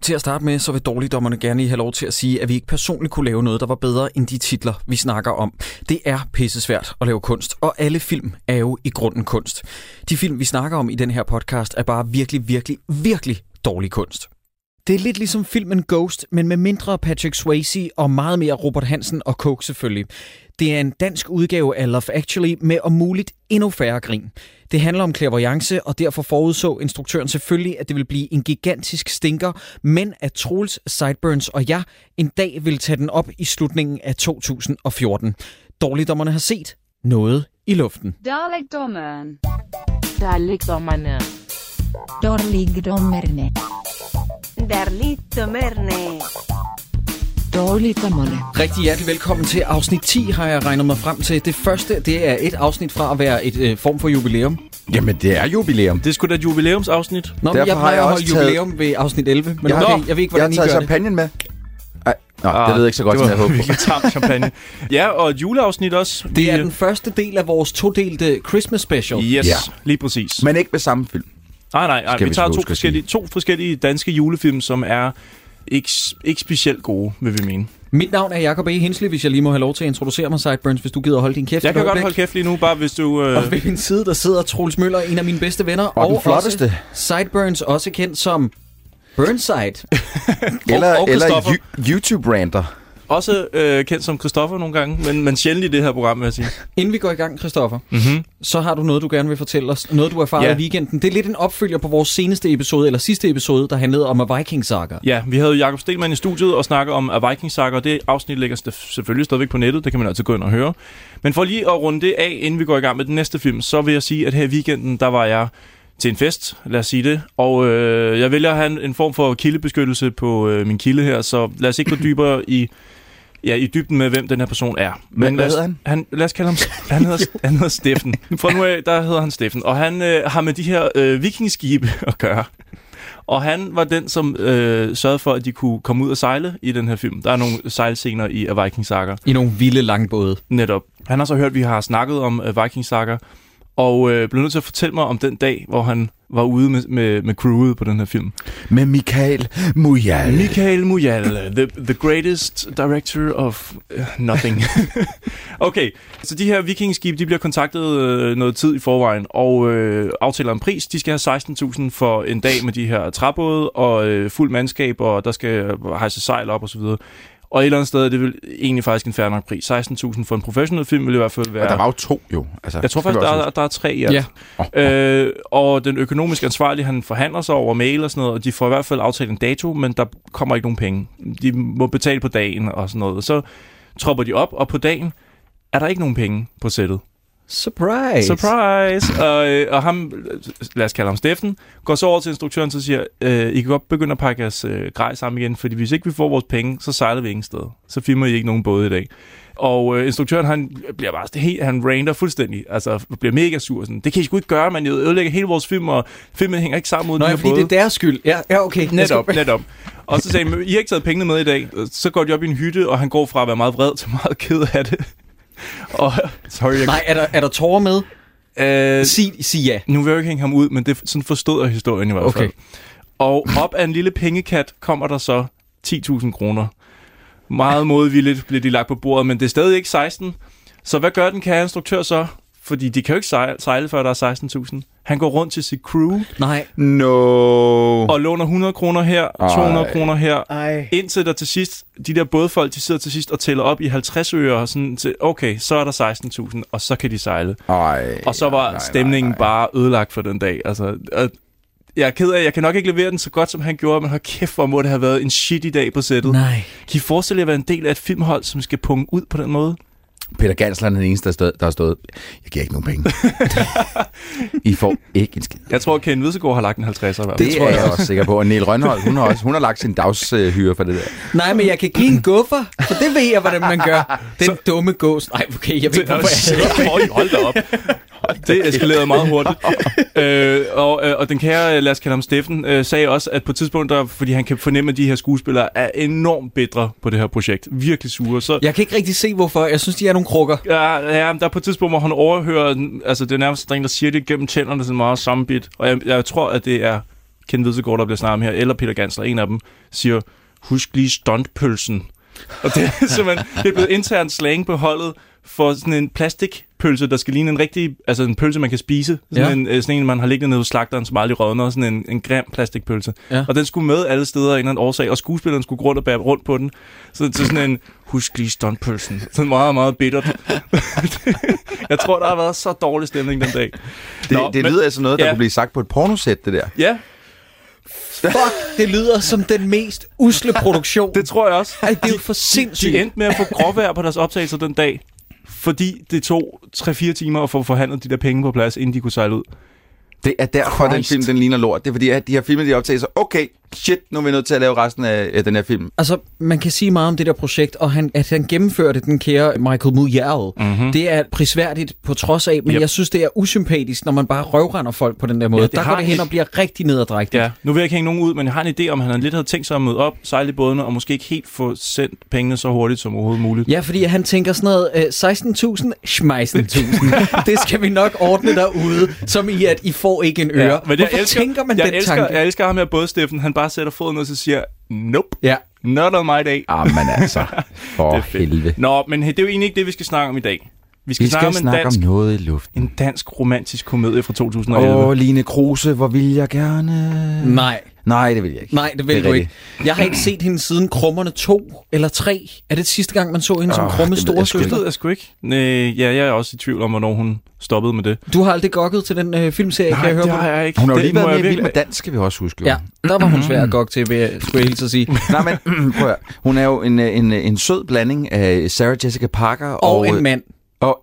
Til at starte med, så vil dårligdommerne gerne lige have lov til at sige, at vi ikke personligt kunne lave noget, der var bedre end de titler, vi snakker om. Det er pissesvært at lave kunst, og alle film er jo i grunden kunst. De film, vi snakker om i den her podcast, er bare virkelig dårlig kunst. Det er lidt ligesom filmen Ghost, men med mindre Patrick Swayze og meget mere Robert Hansen og Coke selvfølgelig. Det er en dansk udgave af Love Actually med om muligt endnu færre grin. Det handler om clairvoyance, og derfor forudså instruktøren selvfølgelig, at det vil blive en gigantisk stinker, men at Troels, Sideburns og jeg en dag vil tage den op i slutningen af 2014. Dårligdommerne har set noget i luften. Dårligdommerne. Dårligdommerne. Dårligdommerne. Dårligdommerne. Dårligdommerne. Rigtig hjertelig velkommen til afsnit 10, har jeg regnet mig frem til. Det første, det er et afsnit fra at være et form for jubilæum. Jamen, det er jubilæum. Det er sgu da et jubilæumsafsnit. Nå, men jeg plejer at holde jubilæum ved afsnit 11, men okay, jeg ved ikke, hvordan I gør det. Jeg har taget champagne med. Det ved jeg ikke så godt, som jeg håber. Det var virkelig tam champagne. Ja, og et juleafsnit også. Det er den første del af vores todelte Christmas special. Yes, lige præcis. Men ikke med samme film. Nej. Vi tager to forskellige danske julefilm, som er ikke specielt gode, vil vi mene. Mit navn er Jacob E. Hensley, hvis jeg lige må have lov til at introducere mig, Sideburns, hvis du gider holde din kæft. Jeg kan godt holde kæft lige nu, bare hvis du... Og ved min side, der sidder Troels Møller, en af mine bedste venner. Og den flotteste. Også Sideburns, også kendt som Burnside. eller YouTube-ranter. Også kendt som Christoffer nogle gange, men sjældent i det her program, vil jeg sige. Inden vi går i gang, Christoffer, så har du noget, du gerne vil fortælle os. Noget, du erfarede i weekenden. Det er lidt en opfølger på vores sidste episode, der handlede om A Viking Saga. Ja, vi havde Jakob Stelmann i studiet og snakke om A Viking Saga, og det afsnit ligger selvfølgelig stadigvæk på nettet. Det kan man altid gå ind og høre. Men for lige at runde det af, inden vi går i gang med den næste film, så vil jeg sige, at her i weekenden, der var jeg til en fest, lad os sige det. Og jeg vælger at have en form for kildebeskyttelse på min kilde her, så lad os ikke gå dybere i dybden med, hvem den her person er. Men hvad hedder han? Lad os kalde ham... Han hedder Steffen. Fra nu af, der hedder han Steffen. Og han har med de her vikingskibe at gøre. Og han var den, som sørgede for, at de kunne komme ud og sejle i den her film. Der er nogle sejlscener i A Viking Saga. I nogle vilde langbåde. Netop. Han har så hørt, at vi har snakket om A Viking Saga, og blev nødt til at fortælle mig om den dag, hvor han var ude med crewet på den her film. Med Michael Mujal. Michael Mujal, the greatest director of nothing. Okay, så de her vikingskib, de bliver kontaktet noget tid i forvejen, og aftaler en pris. De skal have 16.000 for en dag med de her træbåde, og fuld mandskab, og der skal hejse sejl op og så videre. Og et eller andet sted er det vel egentlig faktisk en fair nok pris. 16.000 for en professionel film vil i hvert fald være... Og der var jo 2 jo. Altså, jeg tror faktisk, der er 3 i alt. Ja. Og den økonomisk ansvarlige, han forhandler sig over mail og sådan noget, og de får i hvert fald aftalt en dato, men der kommer ikke nogen penge. De må betale på dagen og sådan noget. Så tropper de op, og på dagen er der ikke nogen penge på sættet. Surprise! Og ham, lad os kalde ham Steffen, går så over til instruktøren og siger, I kan godt begynde at pakke jeres grej sammen igen, fordi hvis ikke vi får vores penge, så sejler vi ingen sted. Så filmer I ikke nogen båd i dag. Og instruktøren, han bliver bare han ranter fuldstændig, altså bliver mega sur. Sådan, det kan I sgu ikke gøre, man. Jeg ødelægger hele vores film, og filmen hænger ikke sammen ud. Nå, fordi det er deres skyld. Ja, okay. Netop. Og så sagde han, I har ikke taget pengene med i dag. Så går de op i en hytte, og han går fra at være meget vred til meget ked af det. Og, nej, er der tårer med? Sig ja. Nu vil jeg ikke hænge ham ud, men sådan forstod jeg historien i hvert fald. Okay. Og op af en lille pengekat kommer der så 10.000 kroner. Meget modvilligt bliver de lagt på bordet, men det er stadig ikke 16. Så hvad gør den kære instruktør så? Fordi de kan jo ikke sejle, før der er 16.000. Han går rundt til sit crew. Nej. No. Og låner 100 kroner her, 200 kroner her. Ej. Indtil der til sidst, de der bådfolk, de sidder til sidst og tæller op i 50 øre. Og sådan til, okay, så er der 16.000, og så kan de sejle. Og så var stemningen bare ødelagt for den dag. Altså, jeg er ked af, jeg kan nok ikke levere den så godt, som han gjorde, men hold kæft, hvor må det have været en shitty dag på sættet. Nej. Kan I forestille jer at være en del af et filmhold, som skal punge ud på den måde? Peter Gansler er den eneste, der har stået, jeg giver ikke nogen penge. I får ikke en skid. Jeg tror, at Ken Hvidsegaard har lagt en 50'er. Det tror jeg også sikker på. Og Niel Rønholdt, hun har lagt sin dagshyre for det der. Nej, men jeg kan give en guffer, for det ved jeg, hvordan man gør. Den dumme gås. Nej, okay, jeg ved ikke, hvorfor jeg hold da op. Det eskalerede meget hurtigt. Og den kære, lad os kalde ham Steffen, sagde også, at på et tidspunkt, fordi han kan fornemme, at de her skuespillere er enormt bitre på det her projekt. Virkelig sure. Så jeg kan ikke rigtig se, hvorfor. Jeg synes, de er nogle krukker. Ja, der er på et tidspunkt, hvor han overhører, altså det er nærmest en, der siger det gennem tænderne, sådan meget sammenbit. Og jeg tror, at det er Ken Hvidtegård, der bliver snakket om her, eller Peter Gansler, en af dem, siger, husk lige stuntpølsen. Og det er simpelthen, det er blevet internt slang på holdet for sådan en plastikpølse, der skal ligne en rigtig, altså en pølse, man kan spise. Sådan en, man har liggende nede hos slagteren, som aldrig rådner, sådan en grim plastikpølse. Ja. Og den skulle med alle steder af en eller anden årsag, og skuespilleren skulle gå rundt og bære rundt på den. Så sådan en, husk lige stuntpølsen. Sådan meget, meget bittert. Jeg tror, der har været så dårlig stemning den dag. Det lyder altså noget, der kunne blive sagt på et pornosæt, det der. Ja. Fuck, det lyder som den mest usle produktion. Det tror jeg også. Ej, det er jo for sindssygt. De endte med at få gråvejr på deres optagelser den dag, fordi det tog 3-4 timer at få forhandlet de der penge på plads, inden de kunne sejle ud. Det er derfor, den film den ligner lort. Det er fordi, at de har filmet de optagelser. Okay, shit, nu er vi nødt til at lave resten af den her film. Altså, man kan sige meget om det der projekt, og at han gennemførte den kære Michael Mulliard. Det er prisværdigt på trods af, men jeg synes, det er usympatisk, når man bare røvrender folk på den der måde. Ja, der går det hen og bliver rigtig nederdrægtigt. Ja, nu vil jeg ikke hænge nogen ud, men jeg har en idé om, han lidt havde tænkt sig at møde op, sejle i bådene, og måske ikke helt få sendt pengene så hurtigt som overhovedet muligt. Ja, fordi han tænker sådan noget, 16.000, schmeißen 1.000. Det skal vi nok ordne derude, som i at I får ikke en øre. Ja, men hvorfor tænker man den tanke? Jeg elsker ham her både, Steffen. Han bare sætter foden og så siger, nope, ja. Not on my day. Men altså, for helvede. Nå, men det er jo egentlig ikke det, vi skal snakke om i dag. Vi skal snakke om noget i luften. En dansk romantisk komedie fra 2011. Line Kruse, hvor vil jeg gerne... Nej, det vil jeg ikke. Nej, det vil du ikke. Jeg har ikke set hende siden Krummerne 2 eller 3. Er det sidste gang, man så hende som Krummes storesøster? Det ved jeg sgu ikke. Jeg er også i tvivl om, hvornor hun stoppede med det. Du har aldrig gokket til den filmserie, kan jeg høre på? Nej, det har jeg ikke. Hun har jo lige været med i Vild med Dans, skal vi også huske. Ja, der var hun svær at gokke til, skulle jeg hilse at sige. Nej, men prøv at, hun er jo en sød blanding af Sarah Jessica Parker og en mand. Og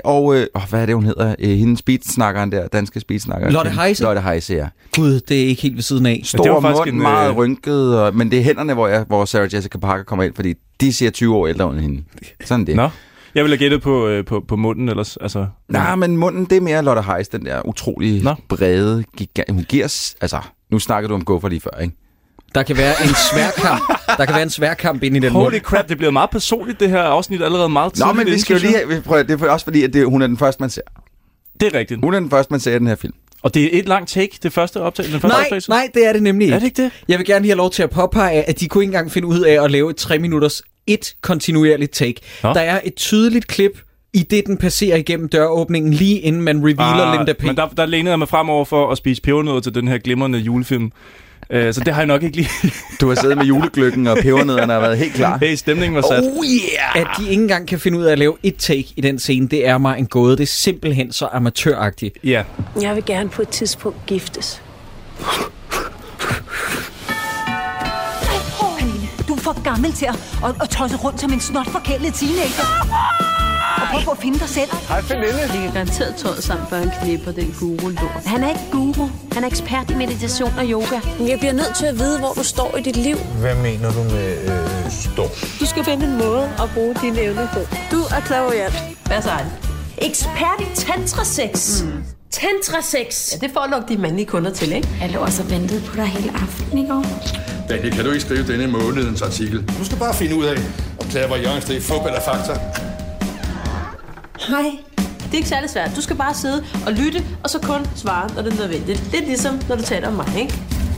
hvad er det, hun hedder? Hende speedsnakkeren der, danske speedsnakker. Lotte Heise? Lotte Heise, ja. Gud, det er ikke helt ved siden af. Stor mund, meget rynket, men det er hænderne, hvor Sarah Jessica Parker kommer ind, fordi de ser 20 år ældre end hende. Sådan det. Nå. Jeg ville have gættet på munden ellers. Altså, nej, men munden, det er mere Lotte Heise, den der utrolig brede gigant. Hun giver, altså, nu snakker du om Guffer lige før, ikke? Der kan være en sværkamp. Der kan være en sværkamp inde i den Holy crap, det bliver meget personligt, det her afsnit allerede meget tidligt. Nå, men vi skal jo lige prøve, det er også fordi, at hun er den første, man ser. Det er rigtigt. Hun er den første, man ser i den her film. Og det er et langt take, det første optagelse. Nej, det er det nemlig ikke. Er det ikke det? Jeg vil gerne lige have lov til at påpege, at de kunne ikke engang finde ud af at lave et 3 minutters kontinuerligt take. Nå. Der er et tydeligt klip, i det den passerer igennem døråbningen, lige inden man revealer Linda P. Men der lænede jeg mig fremover for at spise pebernødder til den her glimrende julefilm. Så det har jeg nok ikke lige. Du har siddet med julegløggen, og pebernødderne har været helt klar. Hey, stemningen var sat. Oh yeah! At de ikke engang kan finde ud af at lave et take i den scene, det er mig en gåde. Det er simpelthen så amatøragtigt. Ja. Yeah. Jeg vil gerne på et tidspunkt giftes. Pernille, du er for gammel til at tosse rundt som en snotforkælet teenager. Og prøv på at finde dig selv. Hej, Pernille. Vi kan garanteret tåret sammen, før han knipper den guru-lort. Han er ikke guru. Han er ekspert i meditation og yoga. Jeg bliver nødt til at vide, hvor du står i dit liv. Hvad mener du med står? Du skal finde en måde at bruge dine evner på. Du er clairvoyant. Hvad så er det? Ekspert i tantra-sex. Tantra-sex. Ja, det får at lukke de mandlige kunder til, ikke? Jeg lå også og ventede på dig hele aften i går. Daniel, kan du ikke skrive denne månedens artikel? Du skal bare finde ud af, om clairvoyance det er fup eller fakta. Hej. Det er ikke særlig svært. Du skal bare sidde og lytte, og så kun svare, når det er nødvendigt. Lidt ligesom, når du taler om mig, ikke?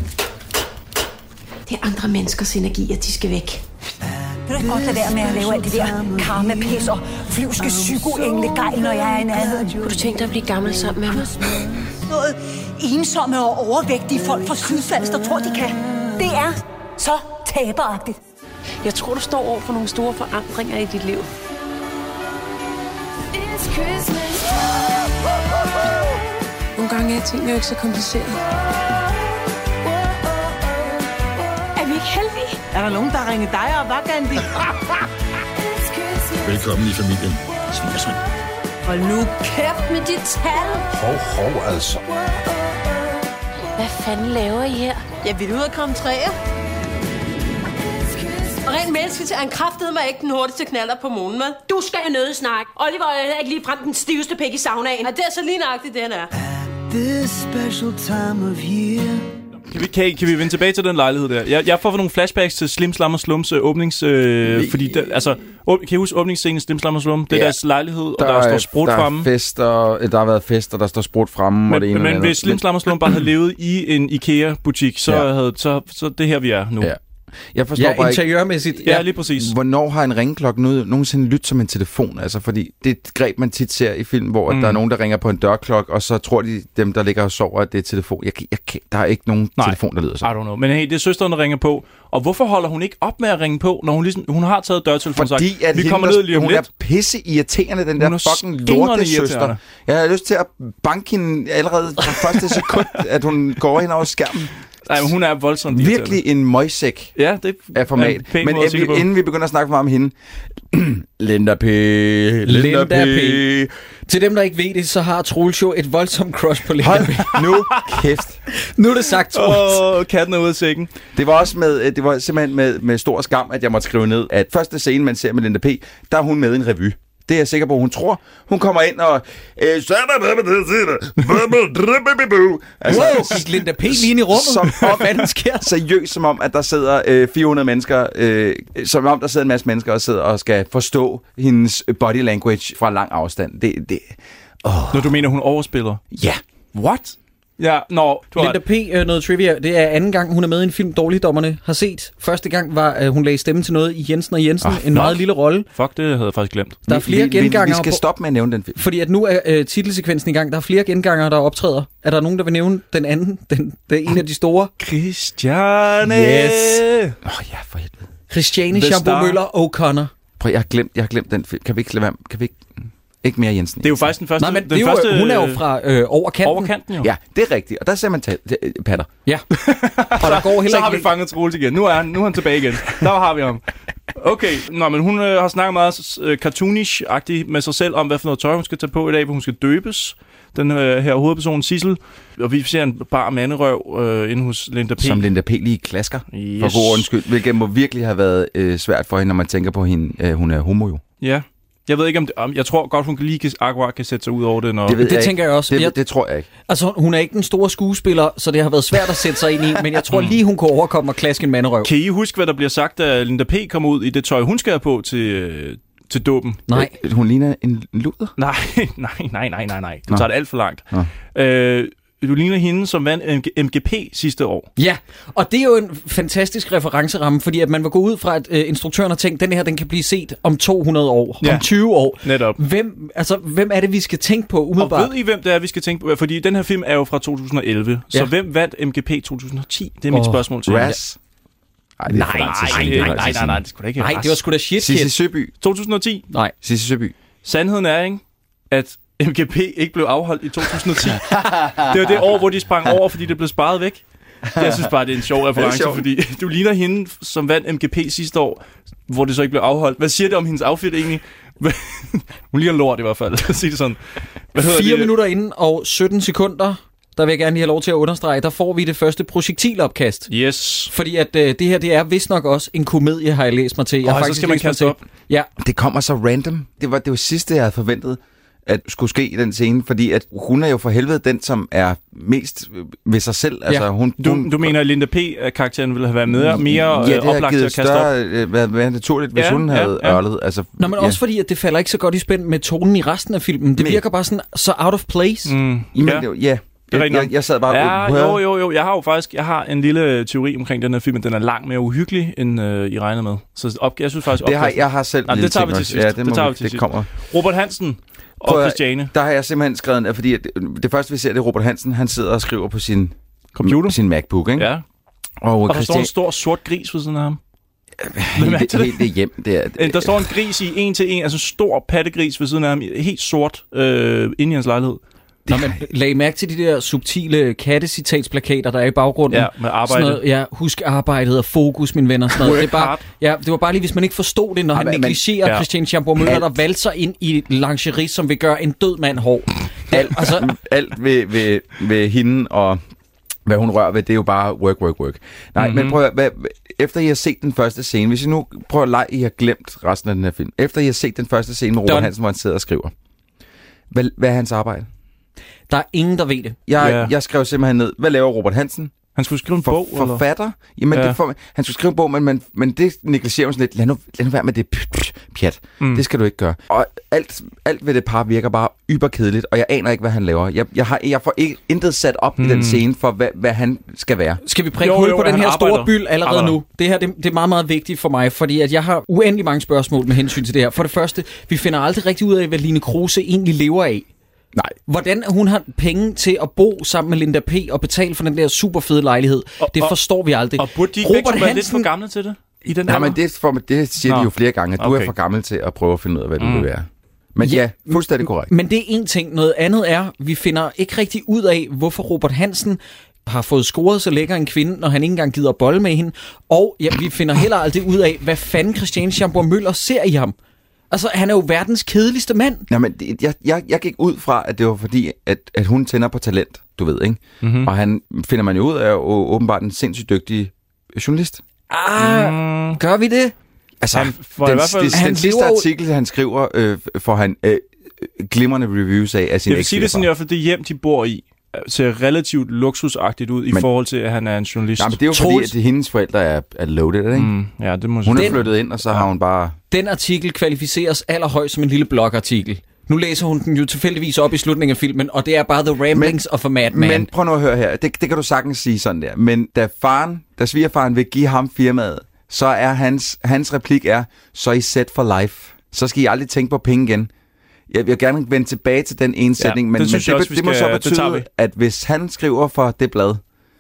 Det er andre menneskers energier, de skal væk. Kan du ikke godt lade være med at lave alt det der karma-pis og flyvske psyko-engle-gejl, når jeg er i nærheden? Kunne du tænke dig at blive gammel sammen med mig? Noget ensomme og overvægtige folk fra Sydfalster tror, de kan. Det er så taberagtigt. Jeg tror, du står over for nogle store forandringer i dit liv. Nogle gange er tingene jo ikke så kompliceret. Er vi ikke heldige? Er der nogen, der ringer dig op, hvad, Gandhi? Velkommen i familien. Svigersøn. Hold nu kæft med dit tal. Hov, altså. Hvad fanden laver I her? Jeg vil ud og komme træer. Og rent menneskeligt er han kraftede mig ikke den hurtigste knaller på månen, med. Du skal have noget snak. Oliver er ikke lige frem den stiveste pæk i saunaen. Og det er så lige nøjagtigt, det han er. This special time of year. Kan vi vende tilbage til den lejlighed der? Jeg får nogle flashbacks til Slim Slam og Slums åbnings... fordi kan I huske åbningsscenen Slim Slam og Slum? Det er deres lejlighed, og der står sprut fremme. Der har været fester, der står sprut fremme. Men hvis Slim Slam og Slum bare havde levet i en IKEA-butik, så det her, vi er nu. Ja. Jeg forstår bare interiørmæssigt. Ja, lige præcis. Hvornår har en ringeklokke nogensinde lyttet som en telefon? Altså, fordi det er et greb, man tit ser i film, hvor der er nogen, der ringer på en dørklokke, og så tror de, dem, der ligger og sover, at det er telefon. Der er ikke nogen telefon, der lyder så. I don't know. Men hey, det er søsteren, der ringer på. Og hvorfor holder hun ikke op med at ringe på, når hun har taget dørtelefonen og sagt, vi kommer ned lige om lidt? Hun er pisse irriterende, den der fucking lortesøster. Jeg har lyst til at banke hende allerede fra første sekund, at hun går ind over skærmen. Nej, men hun er voldsomt virkelig en møgsæk af format. Men inden vi begynder at snakke for meget om hende... Linda P. Til dem, der ikke ved det, så har Troels jo et voldsomt crush på Linda P. Nu kæft. Nu er det sagt, Troels. Katten er ude af sækken. Det var simpelthen med stor skam, at jeg måtte skrive ned, at første scene, man ser med Linda P., der er hun med i en revy. Det er jeg sikker på, hun tror. Hun kommer ind og... Altså, gik Linda P. lige ind i rummet? Hvad fanden sker? Seriøst, som om, at der sidder 400 mennesker... som om, der sidder en masse mennesker og sidder og skal forstå hendes body language fra lang afstand. Når du mener, hun overspiller? Ja. What? Ja, Linda P. Noget trivia. Det er anden gang, hun er med i en film, Dårligdommerne har set. Første gang var, hun lagde stemme til noget i Jensen og Jensen. En meget lille rolle. Fuck, det havde jeg faktisk glemt. Der er flere genganger. Vi skal stoppe med at nævne den film. Fordi at nu er titelsekvensen i gang. Der er flere genganger, der optræder. Er der nogen, der vil nævne den anden? Det er en af de store. Christiane! Yes. Ja, for helvede. Christiane Schaumburg Møller O'Connor. Prøv, jeg har glemt den film. Kan vi ikke lade være? Kan vi ikke... Ikke mere Jensen. Det er jo faktisk den første... Nej, men hun er jo fra over kanten. Over kanten, jo. Ja, det er rigtigt. Og der ser man patter. Ja. Og der går heller så har vi fanget Troels igen. Nu er han tilbage igen. Der har vi ham. Okay, men hun har snakket meget cartoonish-agtigt med sig selv om, hvad for noget tøj hun skal tage på i dag, hvor hun skal døbes. Den her hovedperson, Sissel. Og vi ser en bar manderøv inde hos Linda P. Som Linda P. lige klasker. Yes. For god undskyld. Hvilket må virkelig have været svært for hende, når man tænker på hende. Hun er homo jo. Ja. Jeg ved ikke om jeg tror godt hun akkurat kan sætte sig ud over det, når det tænker jeg også. Det tror jeg ikke. Altså hun er ikke den store skuespiller, så det har været svært at sætte sig ind i, men jeg tror lige hun kunne overkomme og klaske en manderøv. Kan I huske hvad der bliver sagt, da Linda P kommer ud i det tøj hun skal have på til dåben? Nej. Hun ligner en luder? Nej. Du tager det alt for langt. Du ligner hende, som vandt MGP sidste år. Ja, og det er jo en fantastisk referenceramme, fordi at man var gå ud fra, at instruktøren har tænkt, den her den kan blive set om 200 år, om 20 år. Netop. Hvem er det, vi skal tænke på umiddelbart? Og ved I, hvem det er, vi skal tænke på? Fordi den her film er jo fra 2011, så hvem vandt MGP 2010? Det er mit spørgsmål til jer. Nej, det skulle da ikke. Nej, det var sgu da shit. Sissel Søby. 2010? Nej. Sissel Søby. Sandheden er, ikke, at MGP ikke blev afholdt i 2010. Det var det år, hvor de sprang over, fordi det blev sparet væk. Jeg synes bare, det er en sjov reference, fordi du ligner hende, som vandt MGP sidste år, hvor det så ikke blev afholdt. Hvad siger det om hendes outfit egentlig? Hun ligner lort i hvert fald. Sig det sådan. 4 minutter inden og 17 sekunder. Der vil jeg gerne lige have lov til at understrege, der får vi det første projektilopkast. Yes. Fordi at det her, det er vist nok også en komedie, har jeg læst mig til. Så skal man kaste op. Ja. Det kommer så random. Det var sidste, jeg havde forventet at skulle ske i den scene, fordi at hun er jo for helvede den, som er mest ved sig selv. Ja. Altså, du mener, at Linda P. karakteren ville have været mere oplagt til at kaste op? Ja, det havde været naturligt, hvis hun havde ørlet. Altså, men også fordi, at det falder ikke så godt i spænd med tonen i resten af filmen. Det virker bare sådan så out of place. Jeg sad bare... Jo. Jeg har en lille teori omkring den her film, men den er langt mere uhyggelig, end I regner med. Så jeg synes faktisk... Jeg har selv... Det tager vi til sidst. Ja, det sidst. Kommer. Robert Hansen og Christiane. Der har jeg simpelthen skrevet, fordi det første vi ser, det er Robert Hansen. Han sidder og skriver på sin computer, sin MacBook, ikke? Ja. Og der står en stor sort gris ved siden af ham. Helt hjem. Der står en gris i 1 til 1, altså en stor pattegris ved siden af ham, helt sort, inde i hans lejlighed. Nå, men lag mærke til de der subtile kattecitatsplakater, der er i baggrunden. Ja, med arbejde. Noget, husk arbejdet og fokus, mine venner. Sådan noget. Det var bare lige, hvis man ikke forstod det, når han negligerer Christiane Schaumburg Møller, der valser ind i lingerie, som vil gøre en død mand hård. Alt ved hende og hvad hun rører ved, det er jo bare work. Nej, men prøv at, efter I har set den første scene, hvis I nu prøver at lege, I har glemt resten af den her film. Efter I har set den første scene med Robert Hansen, hvor han sidder og skriver. Hvad er hans arbejde? Der er ingen, der ved det. Jeg skrev simpelthen ned, hvad laver Robert Hansen? Han skulle skrive en bog, forfatter? Jamen, ja. Han skulle skrive en bog, men det negligerer man sådan lidt. Lad nu være med det pjat. Det skal du ikke gøre. Og alt ved det par virker bare yberkedeligt, og jeg aner ikke, hvad han laver. Jeg får ikke intet sat op i den scene for, hvad han skal være. Skal vi prikke hul på den her store byld allerede nu? Det her det er meget, meget vigtigt for mig, fordi at jeg har uendelig mange spørgsmål med hensyn til det her. For det første, vi finder aldrig rigtig ud af, hvad Line Kruse egentlig lever af. Nej. Hvordan hun har penge til at bo sammen med Linda P. og betale for den der super fede lejlighed, det forstår vi aldrig. Og burde de ikke være lidt for gamle til det? I den men det siger de jo flere gange, at du er for gammel til at prøve at finde ud af, hvad du vil være. Men ja, fuldstændig korrekt. Men det er en ting. Noget andet er, vi finder ikke rigtig ud af, hvorfor Robert Hansen har fået scoret så lækker en kvinde, når han ikke engang gider bolle med hende. Og vi finder heller aldrig ud af, hvad fanden Christiane Schaumburg-Müller ser i ham. Altså, han er jo verdens kedeligste mand. Jamen, jeg gik ud fra, at det var fordi, at hun tænder på talent, du ved, ikke? Mm-hmm. Og han finder man jo ud af åbenbart en sindssygt dygtig journalist. Gør vi det? Altså, den sidste artikel, han skriver, får han glimrende reviews af sin eks. Jeg vil sige det sådan, i hvert fald det hjem, de bor i, ser relativt luksusagtigt ud i forhold til, at han er en journalist. Nej, men det er jo fordi, at hendes forældre er loaded, ikke? Ja, det må hun er flyttet ind, og så har hun bare... Den artikel kvalificeres allerhøjst som en lille blogartikel. Nu læser hun den jo tilfældigvis op i slutningen af filmen, og det er bare The Ramblings of a Madman. Men prøv nu at høre her. Det kan du sagtens sige sådan der. Men da svigerfaren vil give ham firmaet, så er hans replik så er I set for life. Så skal I aldrig tænke på penge igen. Jeg vil gerne vende tilbage til den ene sætning, men det må så betyde, at hvis han skriver for det blad,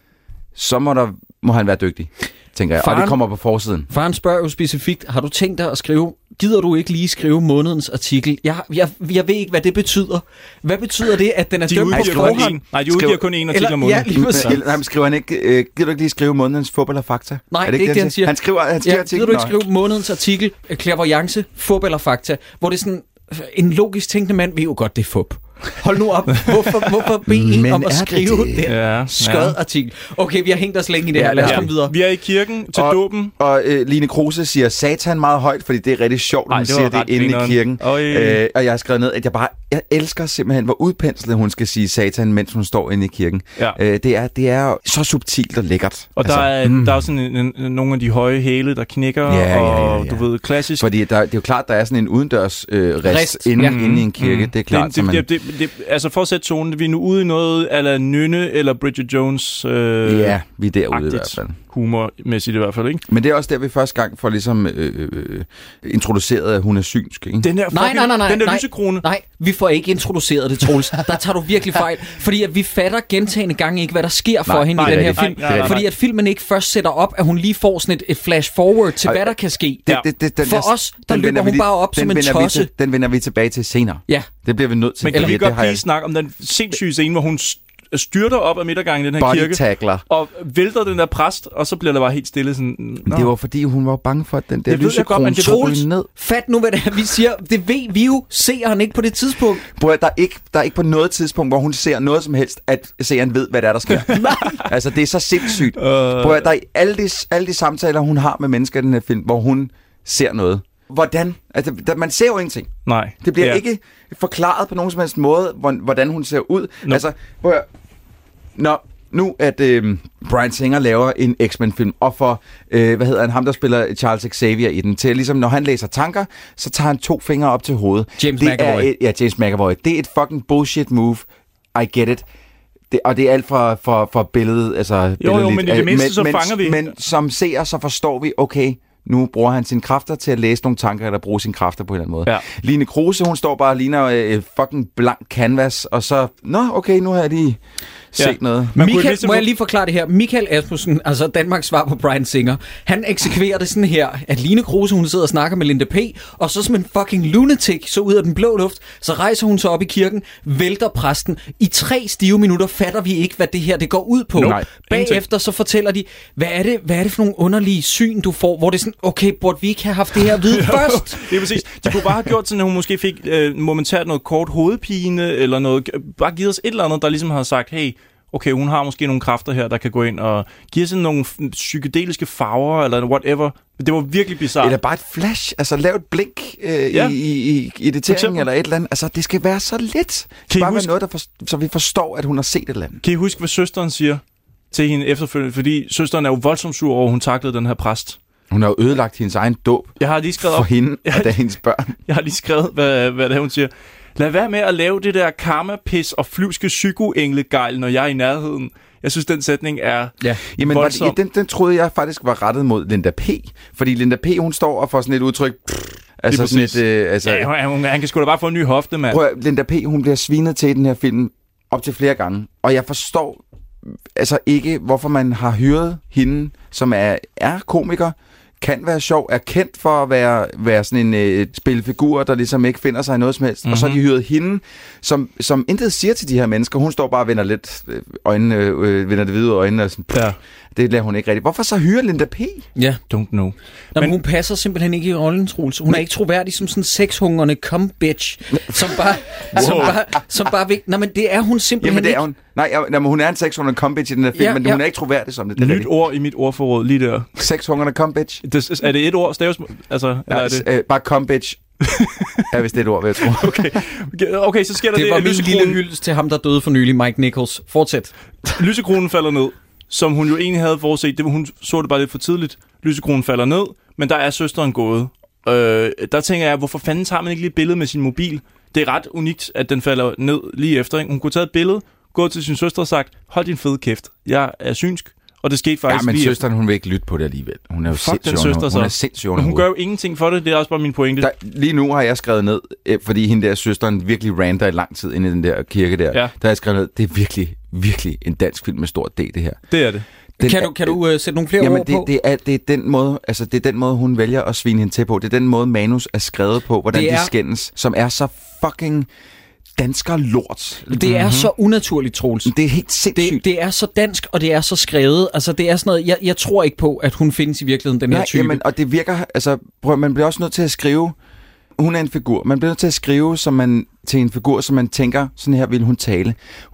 så må han være dygtig, tænker jeg. Og det kommer på forsiden. Faren spørger jo specifikt, har du tænkt dig at skrive, gider du ikke lige skrive månedens artikel? Jeg ved ikke, hvad det betyder. Hvad betyder det, at den er dømt på forhånd? Nej, de udgiver kun en artikel om måneden. Ja, skriver han ikke, gider du ikke lige skrive månedens fodbold og fakta? Nej, det er ikke det, han siger. Han skriver artiklen. Gider du ikke skrive månedens artikel, clairvoyance, fodbold og fakta, hvor det er sådan, en logisk tænkende mand ved jo godt, det er fup. Hold nu op. Hvorfor bede en om at skrive den skød-artikel? Okay, vi har hængt os længe i det her. Lad os komme videre. Vi er i kirken til dåben. Og Line Kruse siger satan meget højt, fordi det er rigtig sjovt, at hun siger det inde i kirken. Og jeg har skrevet ned, at jeg elsker simpelthen, hvor udpenslet hun skal sige satan, mens hun står inde i kirken. Ja. Det er så subtilt og lækkert. Og der er sådan nogle af de høje hæle, der knækker, og du ved, klassisk. Fordi det er jo klart, der er sådan en udendørs rist inde i en kirke. Det er klart, altså for at sætte tonen, vi er nu ude i noget eller Nynne eller Bridget Jones. Vi er derude i hvert fald. Humormæssigt i hvert fald, ikke? Men det er også der, vi første gang får ligesom introduceret, at hun er synsk, ikke? Den der lysekrone. Nej, vi får ikke introduceret det, Troels. Der tager du virkelig fejl. Fordi at vi fatter gentagende gange ikke, hvad der sker for hende i den her film. Fordi at filmen ikke først sætter op, at hun lige får sådan et flash forward til, hvad der kan ske. For os, der løber hun bare op som en tosse. Den vender vi tilbage til senere. Ja. Det bliver vi nødt til. Men kan vi godt lige snakke om den sindssyge scene, hvor hun styrter op ad midtergangen i den her kirke, og vælter den der præst, og så bliver der bare helt stille. Sådan, det var fordi, hun var bange for, at den der lysekrone skulle ned. Fat nu, hvad det er, vi siger. Det ved vi jo. Ser han ikke på det tidspunkt? Bror, der er ikke på noget tidspunkt, hvor hun ser noget som helst, at seeren ved, hvad der sker. Altså, det er så sindssygt. Bror, der er alle de samtaler, hun har med mennesker i den her film, hvor hun ser noget. Hvordan? Altså, man ser jo ingenting. Nej. Det bliver ikke forklaret på nogen som helst måde, hvordan hun ser ud. Altså, nu at Bryan Singer laver en X-Men-film, og for, ham der spiller Charles Xavier i den, til ligesom, når han læser tanker, så tager han 2 fingre op til hovedet. James McAvoy. James McAvoy. Det er et fucking bullshit move. I get it. Og det er alt for billedet, altså... Jo, men i det mindste, så fanger vi. Men som seer, så forstår vi, okay, nu bruger han sine kræfter til at læse nogle tanker, eller bruge sine kræfter på en eller anden måde. Ja. Line Kruse, hun står bare og ligner et fucking blank canvas, og så, okay, nu har jeg lige set noget. Michael, må jeg lige forklare det her? Michael Asmussen, altså Danmarks svar på Bryan Singer, han eksekverer det sådan her, at Line Kruse, hun sidder og snakker med Linda P., og så som en fucking lunatic, så ud af den blå luft, så rejser hun sig op i kirken, vælter præsten. I 3 stive minutter fatter vi ikke, hvad det her det går ud på. Bagefter så fortæller de, hvad er det for nogle underlige syn, du får, hvor det er sådan, okay, burde vi ikke have haft det her at vide først? Det er præcis. De kunne bare have gjort sådan, at hun måske fik momentært noget kort hovedpine, eller noget, bare givet os et eller andet, der ligesom har sagt, hey, okay, hun har måske nogle kræfter her, der kan gå ind og give sådan nogle psykedeliske farver, eller whatever. Det var virkelig bizarrt. Eller bare et flash, altså lav et blink i editeringen eller et eller andet. Altså, det skal være så lidt. Det skal bare være noget, så vi forstår, at hun har set et eller andet. Kan I huske, hvad søsteren siger til hende efterfølgende, fordi søsteren er jo voldsomt sur over, hun taklede den her præst. Hun har jo ødelagt hendes egen dåb Jeg har lige skrevet for hende og da hendes børn. Jeg har lige skrevet, hvad det er, hun siger. Lad være med at lave det der karma-pis og flyvske psykoenglegejl, når jeg er i nærheden. Jeg synes, den sætning er voldsom. Den troede jeg faktisk var rettet mod Linda P. Fordi Linda P, hun står og får sådan et udtryk... Altså sådan et... Han kan sgu da bare få en ny hofte, mand. Prøv, Linda P, hun bliver svinet til i den her film op til flere gange. Og jeg forstår altså ikke, hvorfor man har hyret hende, som er komiker, kan være sjov, er kendt for at være sådan en spilfigur, der ligesom ikke finder sig i noget som helst. Mm-hmm. Og så har de hyret hende, som intet siger til de her mennesker. Hun står bare og vender lidt øjnene, vender det hvide øjnene og sådan, det lader hun ikke rigtigt. Hvorfor så hyre Linda P? Ja. Don't know. Men hun passer simpelthen ikke i rollen, Troels. Hun er ikke troværdig som sådan en sexhungrende cum-bitch, som bare vil... Nej, men det er hun simpelthen det er hun. Nej, hun er en sexhungrende cum-bitch i den her film, men hun er ikke troværdig som det. Nyt ord i mit ordforråd lige der. Sexhungrende cum-bitch. Er det et ord? Staves, altså, eller er det? Bare cum-bitch. Ja, hvis det er et ord, vil jeg tro. Okay, så sker der det. Det var min lille hyldest til ham, der døde for nylig, Mike Nichols. Fortsæt. Lysekronen falder ned, som hun jo egentlig havde forudset. Hun så det bare lidt for tidligt. Lysekronen falder ned, men der er søsteren gået. Der tænker jeg, hvorfor fanden tager man ikke lige et billede med sin mobil? Det er ret unikt, at den falder ned lige efter. Ikke? Hun kunne tage et billede, gå til sin søster og sagt, hold din fede kæft, jeg er synsk. Og det skete faktisk men søsteren, hun vil ikke lytte på det alligevel. Hun er jo sindssyg. Hun gør jo ingenting for det, det er også bare min pointe. Lige nu har jeg skrevet ned, fordi hende der søsteren virkelig ranter i lang tid inde i den der kirke der. Ja. Der har jeg skrevet ned, det er virkelig, virkelig en dansk film med stor D, det her. Det er det. Kan du sætte nogle flere ord på? Det er den måde, altså det er den måde, hun vælger at svine hende til på. Det er den måde, manus er skrevet på, hvordan de skændes, som er så fucking... dansker lort. Det er så unaturligt, Troels. Det er helt sindssygt. Det er så dansk, og det er så skrevet. Altså, det er sådan noget... Jeg tror ikke på, at hun findes i virkeligheden, den her type. Jamen, og det virker... Altså, man bliver også nødt til at skrive... Hun er en figur. Man bliver nødt til at skrive til en figur, som man tænker, sådan her vil hun tale.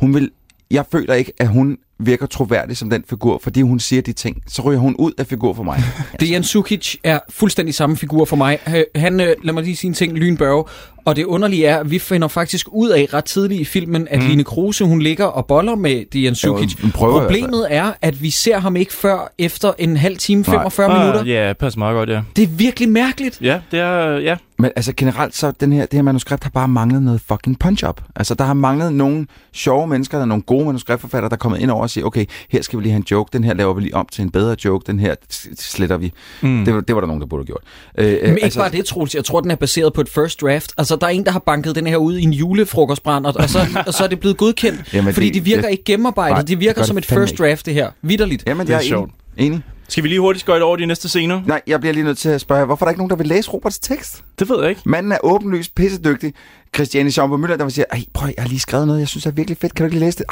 Jeg føler ikke, at hun virker troværdig som den figur, fordi hun siger de ting. Så ryger hun ud af figur for mig. Dejan Sukic er fuldstændig samme figur for mig. Han, lad mig lige sige en ting, lynbørge. Og det underlige er, at vi finder faktisk ud af ret tidligt i filmen, at Line Kruse, hun ligger og boller med Dejan Sukic. Problemet er, at vi ser ham ikke før efter en halv time, 45 minutter. Ja, passer meget godt, ja. Det er virkelig mærkeligt. Ja, det er... Ja. Men altså generelt, så det her manuskript har bare manglet noget fucking punch-up. Altså, der har manglet nogle sjove mennesker, der er nogle gode manuskriptforfattere, der er kommet ind over og siger, okay, her skal vi lige have en joke, den her laver vi lige om til en bedre joke, den her sletter vi. Det var der nogen, der burde have gjort. Men ikke bare det, Troels. Jeg tror, den er baseret på et first draft. Altså, der er en, der har banket den her ud i en julefrokostbrand, og så er det blevet godkendt. Jamen, fordi det virker ikke gennemarbejdet. Det virker som et first draft, det her. Vitterligt. Jamen, det er sjovt. Enig. Skal vi lige hurtigt skøjte over de næste scener? Nej, jeg bliver lige nødt til at spørge, hvorfor er der ikke nogen, der vil læse Roberts tekst? Det ved jeg ikke. Manden er åbenlyst pissedygtig. Christiane Schaumburg-Müller, der vil sige, prøv, jeg har lige skrevet noget, jeg synes er virkelig fedt. Kan du ikke lige læse det?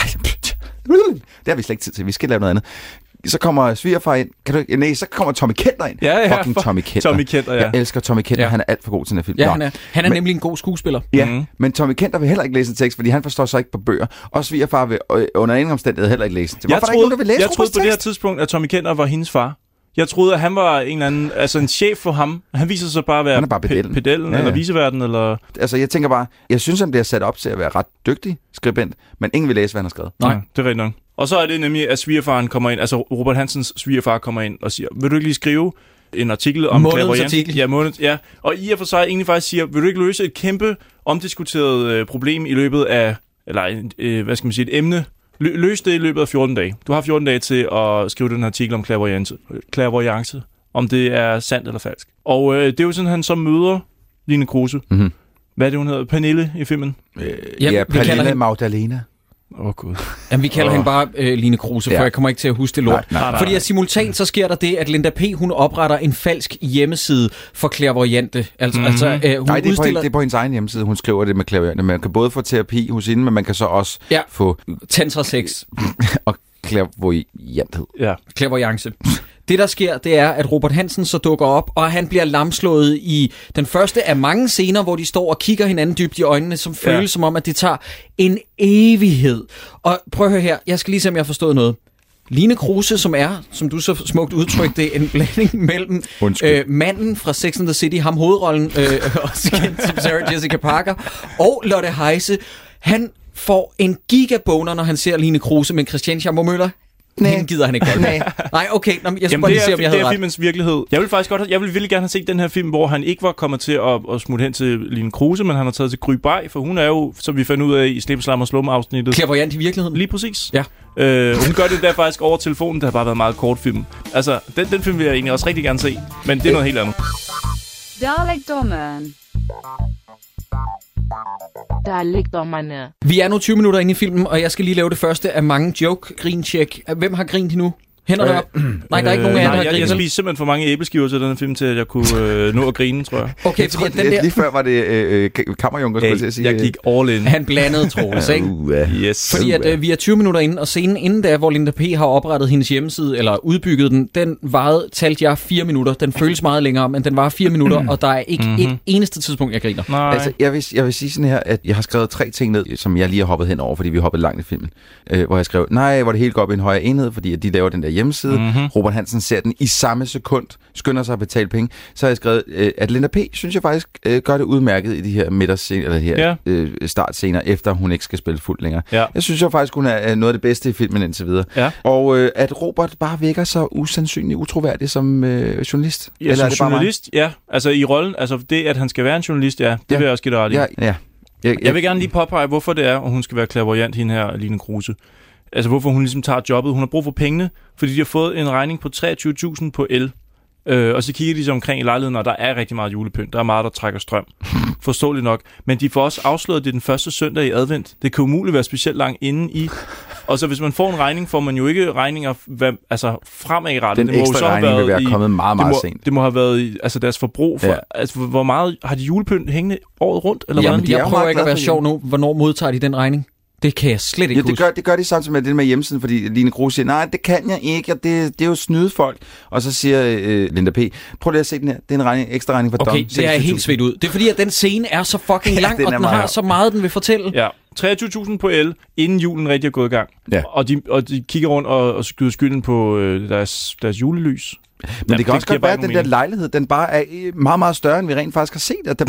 Det har vi slet ikke tid til. Vi skal lave noget andet. Så kommer svigerfar ind. Så kommer Tommy Kenter ind. Ja. Fucking Tommy Kenter. Jeg elsker Tommy Kenter. Han er alt for god til den her film. Ja, han er nemlig en god skuespiller. Ja, men Tommy Kenter vil heller ikke læse en tekst, fordi han forstår sig ikke på bøger. Og svigerfar vil under ingen omstændighed heller ikke læse den. Jeg troede på det her tidspunkt, at Tommy Kenter var hendes far. Jeg troede, at han var en eller anden, altså en chef for ham. Han viser sig bare at være pedellen eller viceverden. Eller... Altså, jeg tænker bare, jeg synes, han bliver sat op til at være ret dygtig skribent, men ingen vil læse, hvad han har skrevet. Nej, det er rigtigt nok. Og så er det nemlig, at svigerfaren kommer ind, altså Robert Hansens svigerfar kommer ind og siger, vil du ikke lige skrive en artikel om clairvoyance? Ja, og i og for sig egentlig faktisk siger, vil du ikke løse et kæmpe omdiskuteret problem i løbet af, eller hvad skal man sige, et emne? Løs det i løbet af 14 dage. Du har 14 dage til at skrive den artikel om clairvoyance, om det er sandt eller falsk. Og det er jo sådan, han så møder Line Kruse. Mm-hmm. Hvad er det, hun hedder? Pernille i filmen? Pernille Magdalena. Gud. Jamen, vi kalder hende bare Line Kruse, for jeg kommer ikke til at huske det lort. Nej. Fordi simultant så sker der det, at Linda P. hun opretter en falsk hjemmeside for clairvoyante. Hun det er på hendes egen hjemmeside, hun skriver det med clairvoyante. Man kan både få terapi hos hende, men man kan så også få... Tantra sex. og clairvoyanthed. Ja. Clairvoyance. Det, der sker, det er, at Robert Hansen så dukker op, og han bliver lamslået i den første af mange scener, hvor de står og kigger hinanden dybt i øjnene, som føles som om, at det tager en evighed. Og prøv at høre her, jeg skal lige se, om jeg har forstået noget. Line Kruse, som er, som du så smukt udtrykte, en blanding mellem manden fra Sex and the City, ham hovedrollen, også kendt som Sarah Jessica Parker, og Lotte Heise. Han får en gigaboner, når han ser Line Kruse, men Christiane Schaumburg-Müller, hende gider han ikke godt. Nej, okay. Nå, jeg skulle bare lige se, om jeg havde ret. Det er filmens virkelighed. Jeg vil virkelig gerne have set den her film, hvor han ikke var kommet til at smutte hen til Line Kruse, men han har taget til Gry Bay, for hun er jo, som vi fandt ud af i Snip, Slam og Slum-afsnittet. Clairvoyant i virkeligheden. Lige præcis. Ja. Hun gør det der faktisk over telefonen. Det har bare været meget kort film. Altså, den film vil jeg egentlig også rigtig gerne se, men det er noget helt andet. Dalekdommeren. Dalekdommerne. Vi er nu 20 minutter inde i filmen, og jeg skal lige lave det første af mange joke-grin-check. Hvem har grint endnu? Hænderne op. Nej, der er ikke nogen af jer, der har grint. Jeg spiste simpelthen for mange æbleskiver til den her film, til at jeg kunne nå at grine, tror jeg. Okay, fordi den der... Lige før var det Kammerjunker, skulle jeg sige. Jeg gik all in. Han blandede, Troels, ikke? Yes. Fordi at vi er 20 minutter inde, og scenen inden der, hvor Linda P. har oprettet hendes hjemmeside, eller udbygget den talte jeg 4 minutter. Den føles meget længere, men den var 4 minutter, og der er ikke et eneste tidspunkt, jeg griner. Nej. Altså, jeg vil sige sådan her, at jeg har skrevet 3 ting ned, som jeg lige har hoppet hen over, fordi vi hoppede langt i filmen. Hvor jeg skrev, hvor det hele går op i en højere enhed, fordi at de laver den der hjemmeside. Robert Hansen ser den i samme sekund, skynder sig at betale penge. Så har jeg skrevet, at Linda P. synes jeg faktisk gør det udmærket i de her midterscener, eller her startscener, efter hun ikke skal spille fuldt længere. Ja. Jeg synes jo faktisk, hun er noget af det bedste i filmen indtil videre. Ja. Og at Robert bare virker så usandsynligt utroværdig som journalist. Ja, eller som journalist, ja. Altså i rollen, altså det, at han skal være en journalist, det vil jeg også give dig ret i. Ja. Jeg vil gerne lige påpege, hvorfor det er, og hun skal være clairvoyant, hende her, Line Kruse. Altså, hvorfor hun ligesom tager jobbet. Hun har brug for pengene, fordi de har fået en regning på 23.000 på el. Og så kigger de så omkring i lejligheden, og der er rigtig meget julepynt. Der er meget, der trækker strøm. Forståeligt nok. Men de får også afsløret, det den første søndag i advent. Det kan umuligt være specielt langt inde i. Og så hvis man får en regning, får man jo ikke regninger fremadrettet. Den ekstra regning vil være kommet meget sent. Det må have været deres forbrug. For, altså, hvor meget har de julepynt hængende året rundt? Eller jamen, jeg prøver ikke at være sjov nu. Hvornår modtager de den regning? Det kan jeg slet ikke huske. Det gør de samtidig med det med hjemmesiden, fordi Line Kruse siger, nej, det kan jeg ikke, og det er jo snyde folk. Og så siger Linda P., prøv lige at se den her, det er en ekstra regning for Dom. Okay, det er helt svedt ud. Det er fordi, at den scene er så fucking lang, og den har så meget, den vil fortælle. Ja, 23.000 på el, inden julen rigtig er gået i gang. Ja. Og de kigger rundt og skyder skylden på deres julelys. Men det kan også godt være, at den der lejlighed, den bare er meget, meget større, end vi rent faktisk har set. At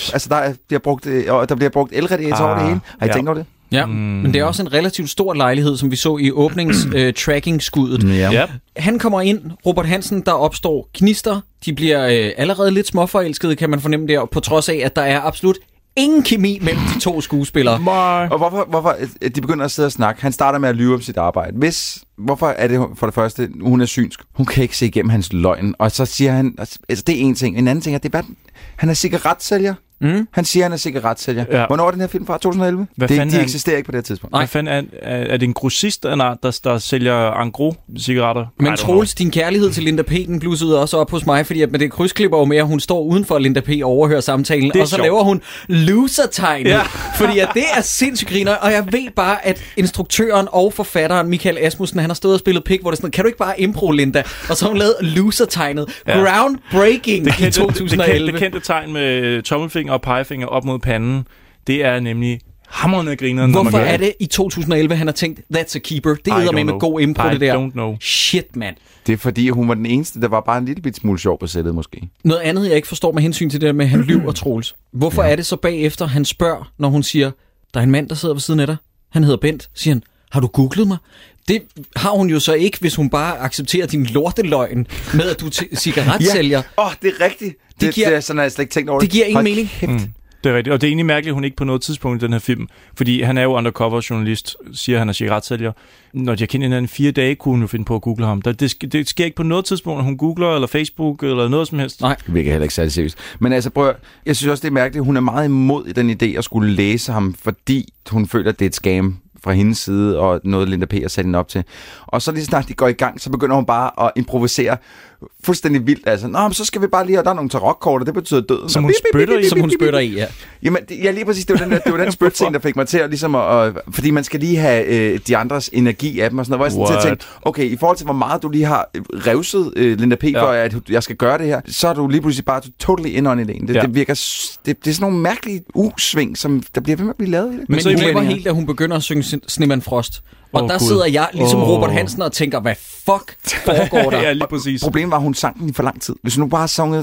der bliver brugt elradiator over det hele. Har I tænkt over det? Ja, men det er også en relativt stor lejlighed, som vi så i åbnings-tracking-skuddet. Ja. Han kommer ind, Robert Hansen, der opstår gnister. De bliver allerede lidt småforelskede, kan man fornemme der, på trods af, at der er absolut ingen kemi mellem de to skuespillere. Og hvorfor de begynder at sidde og snakke? Han starter med at lyve om sit arbejde. Hvorfor er det for det første, hun er synsk? Hun kan ikke se igennem hans løgn. Og så siger han, altså det er en ting. En anden ting er, han er cigaretsælger. Han siger, han er cigaretsælger. Ja. Hvornår er den her film fra? 2011? De eksisterer ikke på det her tidspunkt. Hvad fanden er det en grossist, der sælger en gros cigaretter? Men Troels, din kærlighed til Linda P. den blussede også op hos mig, fordi at med det krydsklipper jo med, at hun står uden for Linda P. og overhører samtalen, og så sjovt. Laver hun loser-tegnet. Ja. Fordi at det er sindssygt griner, og jeg ved bare, at instruktøren og forfatteren Michael Asmussen, han har stået og spillet pik, hvor det sådan, kan du ikke bare impro, Linda? Og så har hun lavet loser-tegnet. Ja. Groundbreaking i 2011. Det kendte tegn med tommelfinger og pegefinger op mod panden, det er nemlig hamrende grineren. Hvorfor er det i 2011, han har tænkt, that's a keeper? Det er med god impro, det der. I don't know. Shit, mand. Det er fordi, hun var den eneste, der var bare en lille bit smule sjov på sættet, måske. Noget andet, jeg ikke forstår med hensyn til det der med, han lyver, Troels. Hvorfor er det så bagefter, han spørger, når hun siger, der er en mand, der sidder ved siden af dig. Han hedder Bent. Siger han, har du googlet mig? Det har hun jo så ikke, hvis hun bare accepterer din lorteløgn med, at du er cigaretsælger. Ja. Det er rigtigt. Det er sådan, jeg slet ikke tænkt over det. Det giver ingen mening. Det er rigtigt, og det er egentlig mærkeligt, at hun ikke på noget tidspunkt i den her film, fordi han er jo undercover journalist, siger han er cigaretsælger. Når de har kendt hinanden 4 dage, kunne hun jo finde på at google ham. Det sker ikke på noget tidspunkt, når hun googler, eller Facebook, eller noget som helst. Nej, det virker heller ikke særlig seriøst. Men altså, prøv, jeg synes også, det er mærkeligt, hun er meget imod i den idé at skulle læse ham, fordi hun føler, at det er et scam fra hendes side, og noget Linda P. har sat hende op til. Og så lige snart de går i gang, så begynder hun bare at improvisere fuldstændig vildt. Altså, men så skal vi bare lige, og der er nogle tarotkort, og det betyder døden. Som hun spytter i, ja. Jamen, lige præcis, det var den spytscene, der fik mig til at ligesom fordi man skal lige have de andres energi af dem og sådan noget, hvor jeg sådan tænkte, okay, i forhold til hvor meget du lige har revset Linda P. for, at jeg skal gøre det her, så er du lige pludselig bare totally in on ideen. Det virker, det er sådan nogle mærkelige usving, som der bliver ved med at blive lavet i det. Men så glemmer helt, at hun begynder at synge Sneman Frost. Og der sidder jeg ligesom Robert Hansen og tænker, hvad fuck foregår der? Ja, lige præcis. Problemet var, at hun sang den i for lang tid. Hvis hun nu bare havde sunget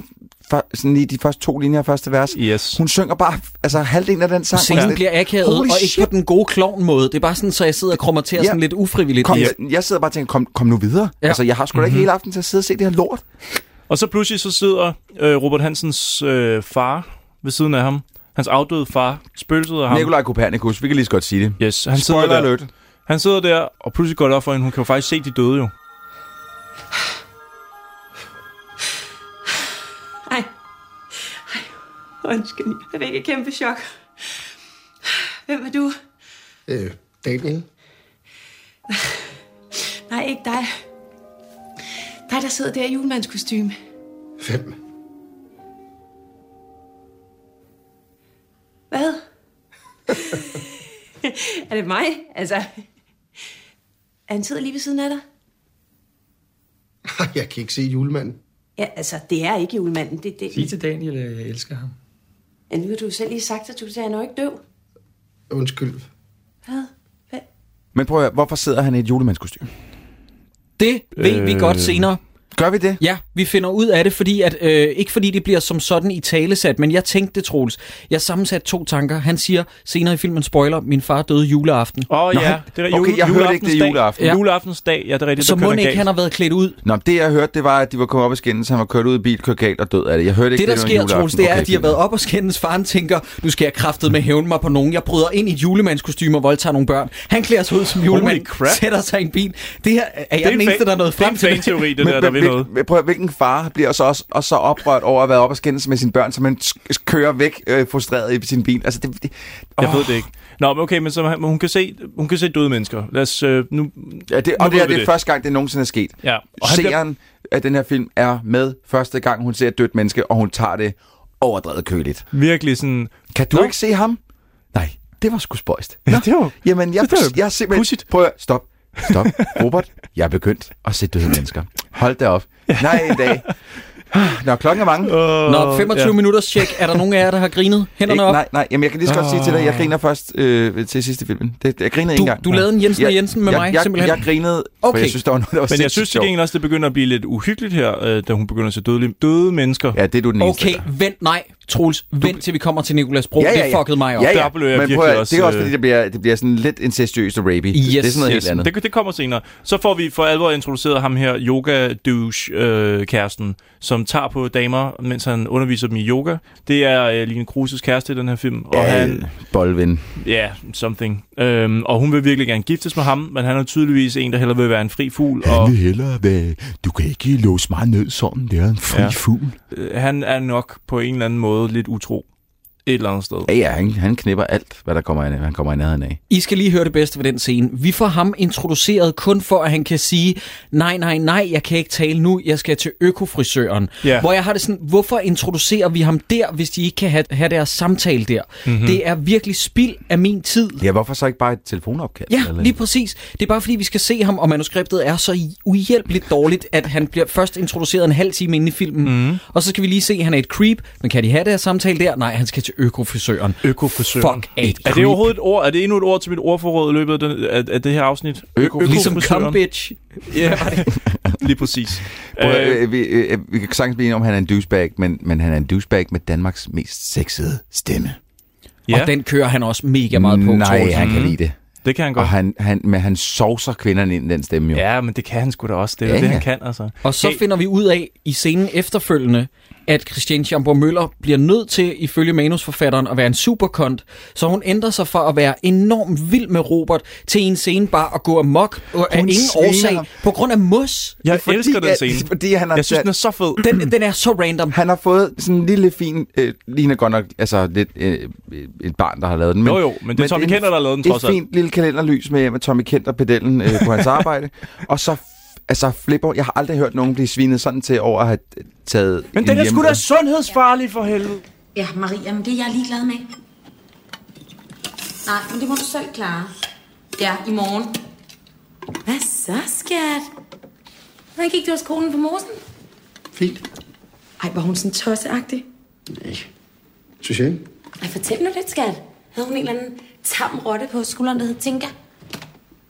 sådan lige de første 2 linjer af første vers. Yes. Hun synger bare halvdelen af den sang. Scenen bliver akavet, og ikke på den gode klovn-måde. Det er bare sådan, så jeg sidder og krummer til sådan lidt ufrivilligt. Jeg sidder bare og tænker, kom nu videre. Ja. Altså, jeg har sgu da ikke hele aften til at sidde og se det her lort. Og så pludselig så sidder Robert Hansens far ved siden af ham. Hans afdøde far, spøgelset af ham. Nikolaj Kopernikus, vi kan lige så godt sige det. Yes, han sidder der. Han sidder der, og pludselig går det op for hende. Hun kan jo faktisk se de døde jo. Ej, undskyld. Jeg fik et kæmpe chok. Hvem er du? Daniel. Nej, ikke dig. Dig, der sidder der i julemandskostyme. Hvem? Hvad? Er det mig? Altså, han sidder lige ved siden af dig? Jeg kan ikke se julemanden. Ja, altså, det er ikke julemanden. Sig til Daniel, at jeg elsker ham. Ja, nu har du selv lige sagt, at du sagde, at han er jo ikke døv. Undskyld. Hvad? Men prøv at høre, hvorfor sidder han i et julemandskostyme? Det ved vi godt senere. Gør vi det? Ja, vi finder ud af det, fordi at, ikke fordi det bliver som sådan i talesat, men jeg tænkte det, Troels. Jeg sammensatte 2 tanker. Han siger senere i filmen, spoiler, min far døde juleaften. Ja, det er okay, jeg hørte ikke det juleaften. Ja. Juleaftensdag, ja, det er rigtigt. Så må ikke han har været klædt ud? Nå, det jeg hørte, det var, at de var kommet op og skændes, han var kørt ud i bil, kørt galt og død af det. Jeg hørte ikke det der sker, Troels, det er, at de har været op og skændes. Faren tænker, nu skal jeg kraftet med hævne mig på nogen. Jeg bryder ind i et julemandskostyme og voldtager nogle børn. Han klæder sig ud som julemand, sætter sig i en bil. Det her er jeg den eneste, der er noget frem til. Det er en teori, det der ved noget. Prøv at hvilken far bliver så oprørt over at være op og skændes med sine børn, så man kører væk frustreret i sin bil. Altså, jeg ved det ikke. Nå, men okay, men så hun kan se døde mennesker. Lad os nu. Ja, det er første gang, det nogensinde er sket. Ja. Og seeren af den her film er med første gang, hun ser et dødt menneske, og hun tager det overdrevet køligt. Virkelig sådan. Kan du ikke se ham? Nej, det var sgu spøjst. Ja, det var. Jamen, jeg er simpelthen. Prøv at stop, Robert. Jeg er begyndt at se døde mennesker. Hold da op. Nej, en dag. Nå, klokken er mange. Nå, 25 minutters tjek. Er der nogen af jer, der har grinet? Hænderne op? Nej. Jamen, jeg kan lige så godt sige til dig, jeg griner først til sidste filmen. Jeg grinede en gang. Du lavede en Jensen og Jensen med mig, simpelthen? Jeg grinede, for jeg synes, der var noget, der var. Men jeg synes til gengæld også, det begynder at blive lidt uhyggeligt her, da hun begynder at se døde mennesker. Ja, det er du den eneste. Okay, vent, nej. Troels, vent til vi kommer til Nicolas Bro. Det fuckede mig op. Ja. Men prøv at, det er også fordi, det bliver sådan lidt incestuøst og rapey. Yes. Det er sådan noget helt andet. Det kommer senere. Så får vi for alvor introduceret ham her, yoga-douche-kæresten, som tager på damer, mens han underviser dem i yoga. Det er Line Kruses kæreste i den her film. Og han boldven. Ja, something. Og hun vil virkelig gerne giftes med ham, men han er tydeligvis en, der hellere vil være en fri fugl. Han vil hellere være. Du kan ikke låse mig ned sådan, det er en fri fugl. Han er nok på en eller anden måde lidt utro et eller andet sted. Ja, han knipper alt, hvad der han kommer i nærheden af. I skal lige høre det bedste ved den scene. Vi får ham introduceret kun for, at han kan sige, nej, jeg kan ikke tale nu, jeg skal til økofrisøren. Yeah. Hvor jeg har det sådan, hvorfor introducerer vi ham der, hvis de ikke kan have deres samtale der? Mm-hmm. Det er virkelig spild af min tid. Ja, hvorfor så ikke bare et telefonopkald? Ja, lige præcis. Det er bare fordi, vi skal se ham, og manuskriptet er så uhjælpeligt dårligt, at han bliver først introduceret en halv time inde i filmen. Og så skal vi lige se, at han er et creep. Men kan de have deres samtale der? Nej, han skal til økofrisøren. Fuck it. Er det overhovedet et ord? Er det endnu et ord til mit ordforråd i løbet af det her afsnit? Ligesom come bitch. Ja, lige præcis. Vi kan sagtens blive om, han er en douchebag, men han er en douchebag med Danmarks mest sexede stemme. Ja. Og den kører han også mega meget på. Nej, han kan lide det. Det kan han godt. Og han sovser kvinderne ind i den stemme jo. Ja, men det kan han sgu da også. Det er det, han kan, altså. Og så finder vi ud af i scenen efterfølgende, at Christiane Schaumburg Møller bliver nødt til, ifølge manusforfatteren, at være en superkont. Så hun ændrer sig fra at være enormt vild med Robert, til en scene bare at gå amok af ingen årsag, på grund af mos. Jeg elsker den scene. Fordi jeg synes, den er så fed. Den er så random. Han har fået sådan en lille fin, ligner godt nok, altså lidt et barn, der har lavet den. Men, men det er Tommy Kenter, der har lavet den trods alt. Et fint lille kalenderlys med Tommy Kenter-pedellen på hans arbejde. Og så flipper. Jeg har aldrig hørt nogen blive svinet sådan til over at have taget. Men den er sgu da sundhedsfarlig for helvede. Ja, Maria, men det er jeg ligeglad med. Nej, men det må du selv klare. Ja, i morgen. Hvad så, skat? Hvordan gik det hos konen på Mosen? Fint. Ej, var hun sådan tosseagtig? Nej. Synes jeg ikke? Ej, fortæl nu lidt, skat. Havde hun en eller anden tam rotte på skulderen, der hed Tinka?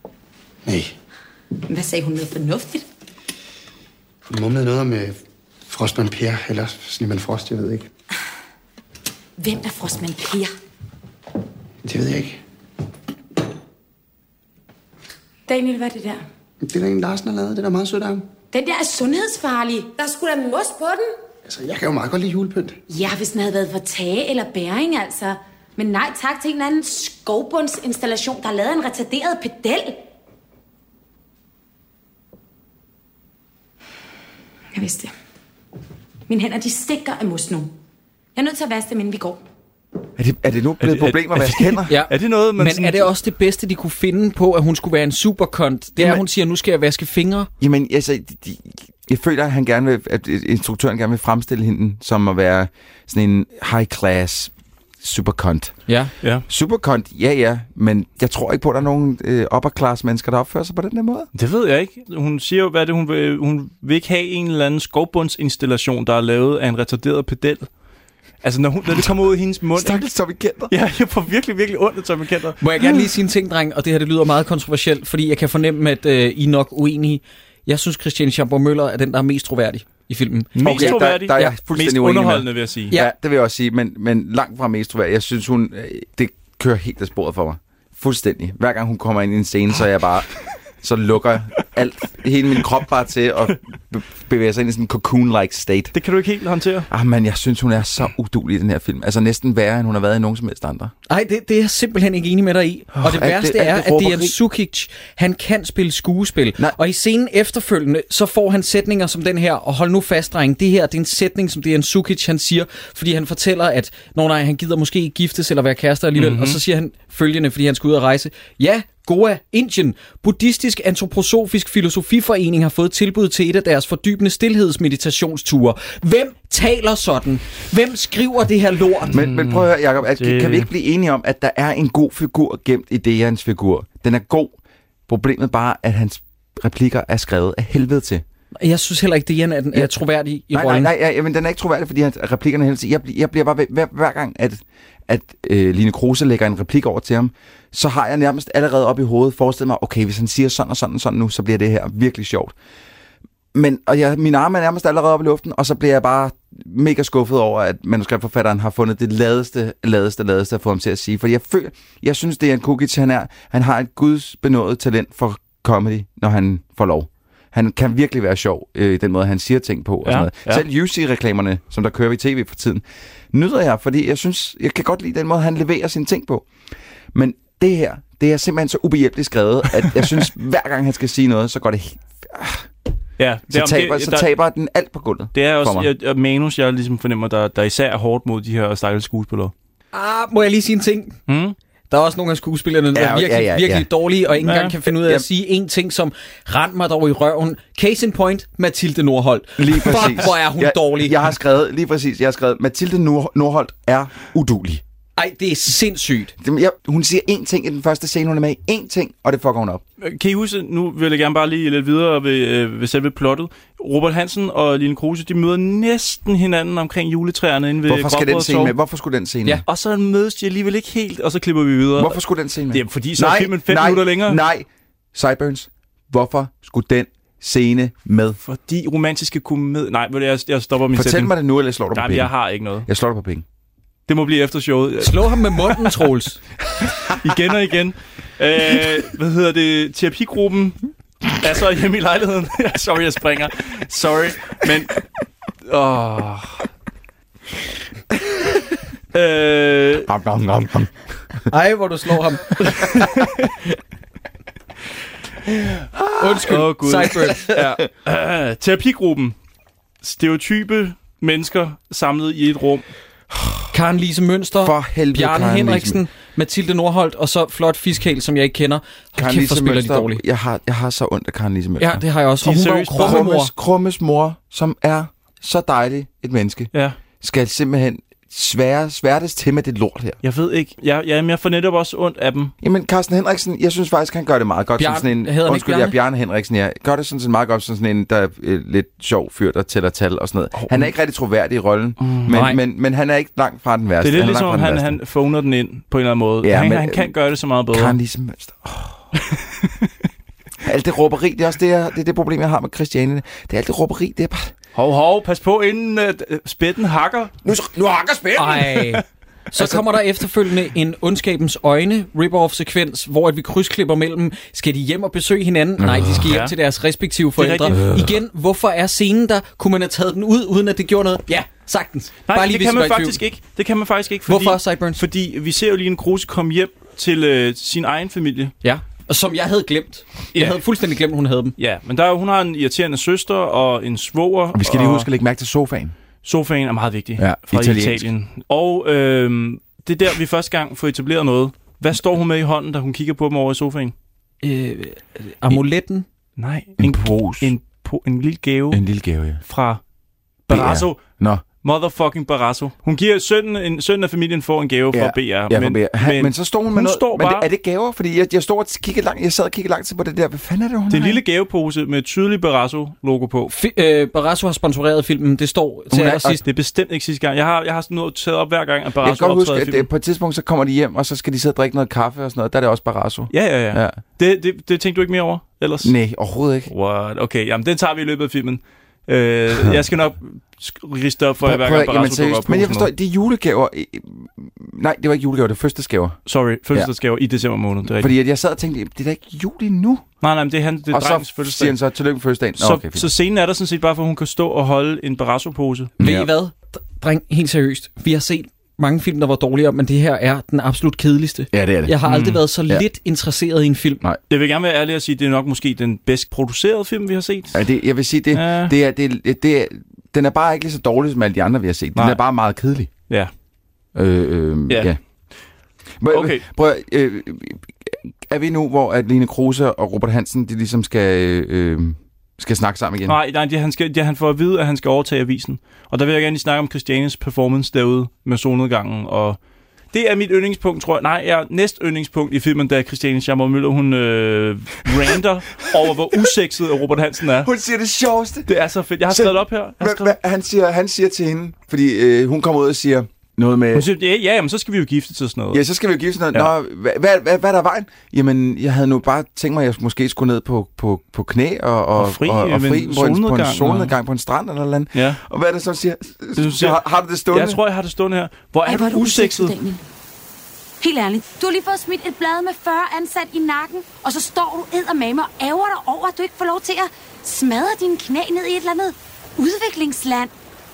Nej. Hvad sagde hun noget fornuftigt? Hun mumlede noget med Frostmand Per, eller Snemand Frost, jeg ved ikke. Hvem er Frostmand Per? Det ved jeg ikke. Daniel, hvad er det der? Det er der en, Larsen har lavet. Det er da meget sødt af ham. Den der er sundhedsfarlig. Der er sgu da mos på den. Altså, jeg kan jo meget godt lide julepynt. Ja, hvis den havde været for tage eller bæring, altså. Men nej tak til en eller anden skovbundsinstallation, der har lavet en retarderet pedel. Jeg vidste det. Mine hænder, de stikker af mos nu. Jeg er nødt til at vaske dem, inden vi går. Er det nu blevet et problem at vaske hænder? Ja. Er det noget, Men er det også det bedste, de kunne finde på, at hun skulle være en superkont? Det er, at hun siger, nu skal jeg vaske fingre. Jamen, altså, jeg føler, at han gerne vil, at instruktøren gerne vil fremstille hende som at være sådan en high-class superkont. Ja. Superkont, ja, men jeg tror ikke på, at der er nogen upper-class mennesker, der opfører sig på den der måde. Det ved jeg ikke. Hun siger jo, hvad det hun vil. Hun vil ikke have en eller anden skovbundsinstallation, der er lavet af en retarderet pedel. Altså, når det kommer ud af hendes mund... Stakkels Tommy Kenter. Ja, jeg får virkelig, virkelig ondt af Tommy Kenter. Må jeg gerne lige sige en ting, dreng, og det her det lyder meget kontroversielt, fordi jeg kan fornemme, at I er nok uenige. Jeg synes, Christiane Schaumburg-Müller er den, der er mest troværdig i filmen. Mest troværdig? Der er jeg fuldstændig mest underholdende, med. vil jeg sige. Ja, det vil jeg også sige, men langt fra mest troværdig. Jeg synes, det kører helt af sporet for mig. Fuldstændig. Hver gang hun kommer ind i en scene, så er jeg bare... Så lukker hele min krop bare til at bevæge sig ind i sådan en cocoon-like state. Det kan du ikke helt håndtere. Men jeg synes, hun er så uduelig i den her film. Altså næsten værre, end hun har været i nogen som helst andre. Nej, det er jeg simpelthen ikke enig med dig i. Og det værste er, at Dejan Sukic, han kan spille skuespil. Nej. Og i scenen efterfølgende, så får han sætninger som den her, og hold nu fast, dreng, det her, det er en sætning, som Dejan Sukic, han siger, fordi han fortæller, at han gider måske ikke giftes eller være kærester alligevel, og så siger han følgende, fordi han skal ud og rejse. Ja, Goa, Indien. Buddhistisk antroposofisk filosofiforening har fået tilbud til et af deres fordybende stilhedsmeditationsture. Hvem taler sådan? Hvem skriver det her lort? Men prøv at høre, Jacob, kan vi ikke blive enige om, at der er en god figur gemt i Dejans figur? Den er god. Problemet bare, at hans replikker er skrevet af helvede til. Jeg synes heller ikke, Dejan er troværdig i rollen. Nej, men den er ikke troværdig, fordi replikkerne hele tiden... Jeg bliver bare hver gang, at Line Kruse lægger en replik over til ham, så har jeg nærmest allerede op i hovedet forestillet mig, okay, hvis han siger sådan og sådan og sådan nu, så bliver det her virkelig sjovt. Mine arme er nærmest allerede op i luften, og så bliver jeg bare mega skuffet over, at manuskriptforfatteren har fundet det ladeste at få ham til at sige. Fordi jeg synes, det er en Kukic, han har et gudsbenået talent for comedy, når han får lov. Han kan virkelig være sjov i den måde, han siger ting på. Og sådan noget. Ja. Selv UC-reklamerne, som der kører i tv for tiden, nyder jeg, fordi jeg kan godt lide den måde, han leverer sine ting på. Men det her, det er simpelthen så ubehjælpeligt skrevet, at jeg synes, hver gang han skal sige noget, så går det helt... Ja, så taber den alt på gulvet. Det er også manus, jeg ligesom fornemmer, der især er hårdt mod de her stakkels skuespillere. Må jeg lige sige en ting? Der er også nogle af skuespillerne, der er virkelig dårlige, og ikke engang kan finde ud af at sige en ting, som rend mig dog i røven. Case in point, Mathilde Nordholt. Lige præcis. Fuck, hvor er hun dårlig. Jeg har skrevet, Mathilde Nordholt er uduelig. Ej, det er sindssygt. Hun siger én ting i den første scene, hun er med i. Én ting, og det fucker hun op. Kan I huske, nu vil jeg gerne bare lige lidt videre ved selve plottet. Robert Hansen og Line Kruse, de møder næsten hinanden omkring juletræerne inde ved Hvorfor skulle den scene med? Ja. Og så mødes de alligevel ikke helt, og så klipper vi videre. Hvorfor skulle den scene med? Det er fordi, så er filmen 5 minutter længere. Nej, Sideburns. Hvorfor skulle den scene med? Fordi romantiske komedie... Nej, jeg stopper min sætning. Fortæl mig det nu, eller slår du på penge? Jeg har ikke noget. Jeg slår dig på penge. Det må blive efter showet. Slå ham med munden, Troels. Igen og igen. Terapigruppen er så hjemme i lejligheden. Sorry, jeg springer. Sorry, men... Ej, hvor du slår ham. Undskyld, Sideburns. Ja. Terapigruppen. Stereotype mennesker samlet i et rum. Karen Lise Mønster, for helvede, Bjarne Henriksen, Mathilde Nordholt, og så Flot Fiskal, som jeg ikke kender. Karen Lise Mønster, jeg har så ondt af Karen Lise Mønster. Ja, det har jeg også. Og hun var Krummes mor, som er så dejlig et menneske, skal simpelthen sværtes til med det lort her. Jeg ved ikke. Jeg får netop også ondt af dem. Jamen, Carsten Henriksen, jeg synes faktisk, han gør det meget godt. Bjarne Henriksen, ja. Gør det sådan meget godt, sådan en, der er lidt sjov fyr, der tæller tal og sådan noget. Han er ikke rigtig troværdig i rollen, men han er ikke langt fra den værste. Det er lidt ligesom, han phoner den ind på en eller anden måde. Ja, han kan gøre det så meget bedre. Karen Lise Mønster. Alt det råberi, det er også det problem, jeg har med Christiane. Det er alt det råberi, det er bare... Hov, pas på, inden spætten hakker. Nu hakker spætten! Ej. Så kommer der efterfølgende en ondskabens øjne rip-off-sekvens, hvor vi krydsklipper mellem, skal de hjem og besøge hinanden? Nej, de skal hjem til deres respektive forældre. Igen, hvorfor er scenen der? Kunne man have taget den ud, uden at det gjorde noget? Ja, sagtens. Nej, bare lige, det kan man faktisk ikke. Det kan man faktisk ikke. Fordi, hvorfor, Sideburns? Fordi vi ser jo lige en Kruse komme hjem til sin egen familie. Ja. Som jeg havde glemt. Jeg havde fuldstændig glemt, hun havde dem. Ja, men hun har en irriterende søster og en svoger. Vi skal lige huske at lægge mærke til sofaen. Sofaen er meget vigtig fra Italien. Og det er der, vi første gang får etableret noget. Hvad står hun med i hånden, da hun kigger på dem over i sofaen? Amuletten? Nej. En pose. En lille gave. En lille gave, ja. Fra Barrasso. Nå. Motherfucking Barrasso. Hun giver sønnen af familien får en gave fra BR. Ja, men så står hun med noget. Men er det gaver? Fordi jeg sad og kiggede lang tid på det der. Hvad fanden er det, hun Det er en lille gavepose med et tydeligt Barrasso-logo på. Barrasso har sponsoreret filmen. Det står til allersidst. Det er bestemt ikke sidste gang. Jeg har sådan noget taget op hver gang, at Barrasso optræder i filmen. Jeg kan godt huske, at på et tidspunkt, så kommer de hjem, og så skal de sidde og drikke noget kaffe og sådan noget. Der er det også Barrasso. Ja. Det tænkte du ikke mere over ellers? Nej, overhovedet ikke. What? Okay, jamen den tager vi i løbet af filmen. Jeg skal nok riste op for hver gang Barrasso dukker op. Men jeg forstår, det er julegaver. Nej, det var ikke julegaver, det er fødselsdagsgaver. Sorry, fødselsdagsgaver i december måned. Det er fordi jeg sad og tænkte, det er da ikke jul endnu. Nej, men det er drengens fødselsdag. Og så siger han så, tillykke med fødselsdagen. Så scenen er der sådan set bare, for hun kan stå og holde en Barrasso-pose. Ved I hvad? Dreng, helt seriøst. Vi har set mange film, der var dårligere, men det her er den absolut kedeligste. Ja, det er det. Jeg har aldrig været så lidt interesseret i en film. Nej. Jeg vil gerne være ærlig og sige, at det er nok måske den bedst producerede film, vi har set. Ja, jeg vil sige, den er bare ikke lige så dårlig som alle de andre, vi har set. Den er bare meget kedelig. Ja. Ja. Okay. Prøv, er vi nu, hvor at Line Kruse og Robert Hansen, de ligesom skal snakke sammen igen? Nej, han får at vide, at han skal overtage avisen. Og der vil jeg gerne lige snakke om Christianes performance derude med solnedgangen. Og det er mit yndlingspunkt, tror jeg. Nej, næst yndlingspunkt i filmen, da Christiane Schaumburg-Müller, hun ranter over, hvor usexet Robert Hansen er. Hun siger det sjoveste. Det er så fedt. Jeg har skrevet op her. Han siger til hende, fordi hun kommer ud og siger noget med... Hun siger, men så skal vi jo gifte til sådan noget. Ja, så skal vi jo gifte til noget. Ja. Nå, hvad er der vejen? Jamen, jeg havde nu bare tænkt mig, at jeg måske skulle ned på knæ og fri på en solnedgang på en strand eller noget. Ja. Og hvad er det så, siger? Har du det stående? Jeg tror, jeg har det stående her. Hvor er du usexet? Helt ærligt. Du har lige fået smidt et blad med 40 ansat i nakken, og så står du eddermame og ærger dig over, at du ikke får lov til at smadre dine knæ ned i et eller andet udviklingsland.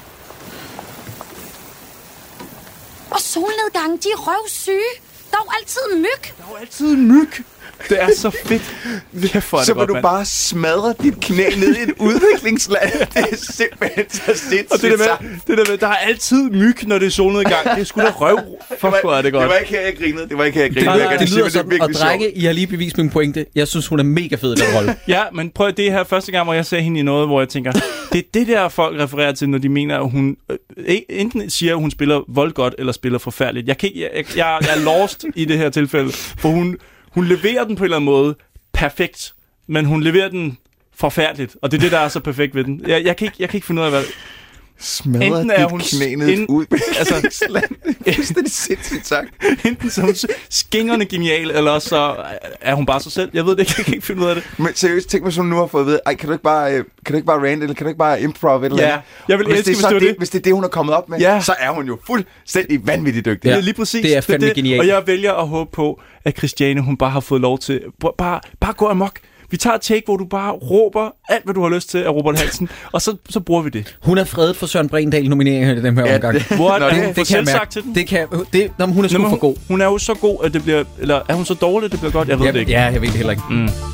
Og solnedgangen, de er røvsyge. Der er jo altid myg. Det er så fedt. Så vil du bare smadre dit knæ ned i et udviklingsland. Det er simpelthen så sindssygt. Og det der med, der er altid myg, når det er solnedgang. Det er sgu da røv. Fuck, hvor er det godt. Det var ikke her, jeg grinede. Det lyder sådan, og drenge, I har lige bevist min pointe. Jeg synes, hun er mega fed i den rolle. Ja, men prøv det her første gang, hvor jeg ser hende i noget, hvor jeg tænker, det er det der, folk refererer til, når de mener, at hun enten siger, at hun spiller voldgodt, eller spiller forfærdeligt. Jeg er lost i det her tilfælde, for hun leverer den på en eller anden måde perfekt, men hun leverer den forfærdeligt, og det er det, der er så perfekt ved den. Jeg kan ikke finde ud af, hvad... Smadrer dit knæ ned ud. Altså, det er sindssygt sagt. Enten så hun skingerne genial, eller så er hun bare sig selv. Jeg ved det ikke, jeg kan ikke finde ud af det. Men seriøst, tænk mig, som nu har fået at vide, kan du ikke bare rant, eller kan du ikke bare improv eller ja, jeg vil elske, hvis det er det, hun er kommet op med, så er hun jo fuldstændig vanvittigt dygtig. Ja, lige præcis. Det er fandme genialt. Og jeg vælger at håbe på, at Christiane, hun bare har fået lov til, bare gå amok. Vi tager et take, hvor du bare råber alt, hvad du har lyst til af Robert Hansen, og så bruger vi det. Hun er fredet for Søren Bregendal nomineringen i den her omgang. Det kan sagt til den. Hun er sgu for god. Hun er jo så god, at det bliver... Eller er hun så dårlig, at det bliver godt? Jeg ved det ikke. Ja, jeg ved det heller ikke.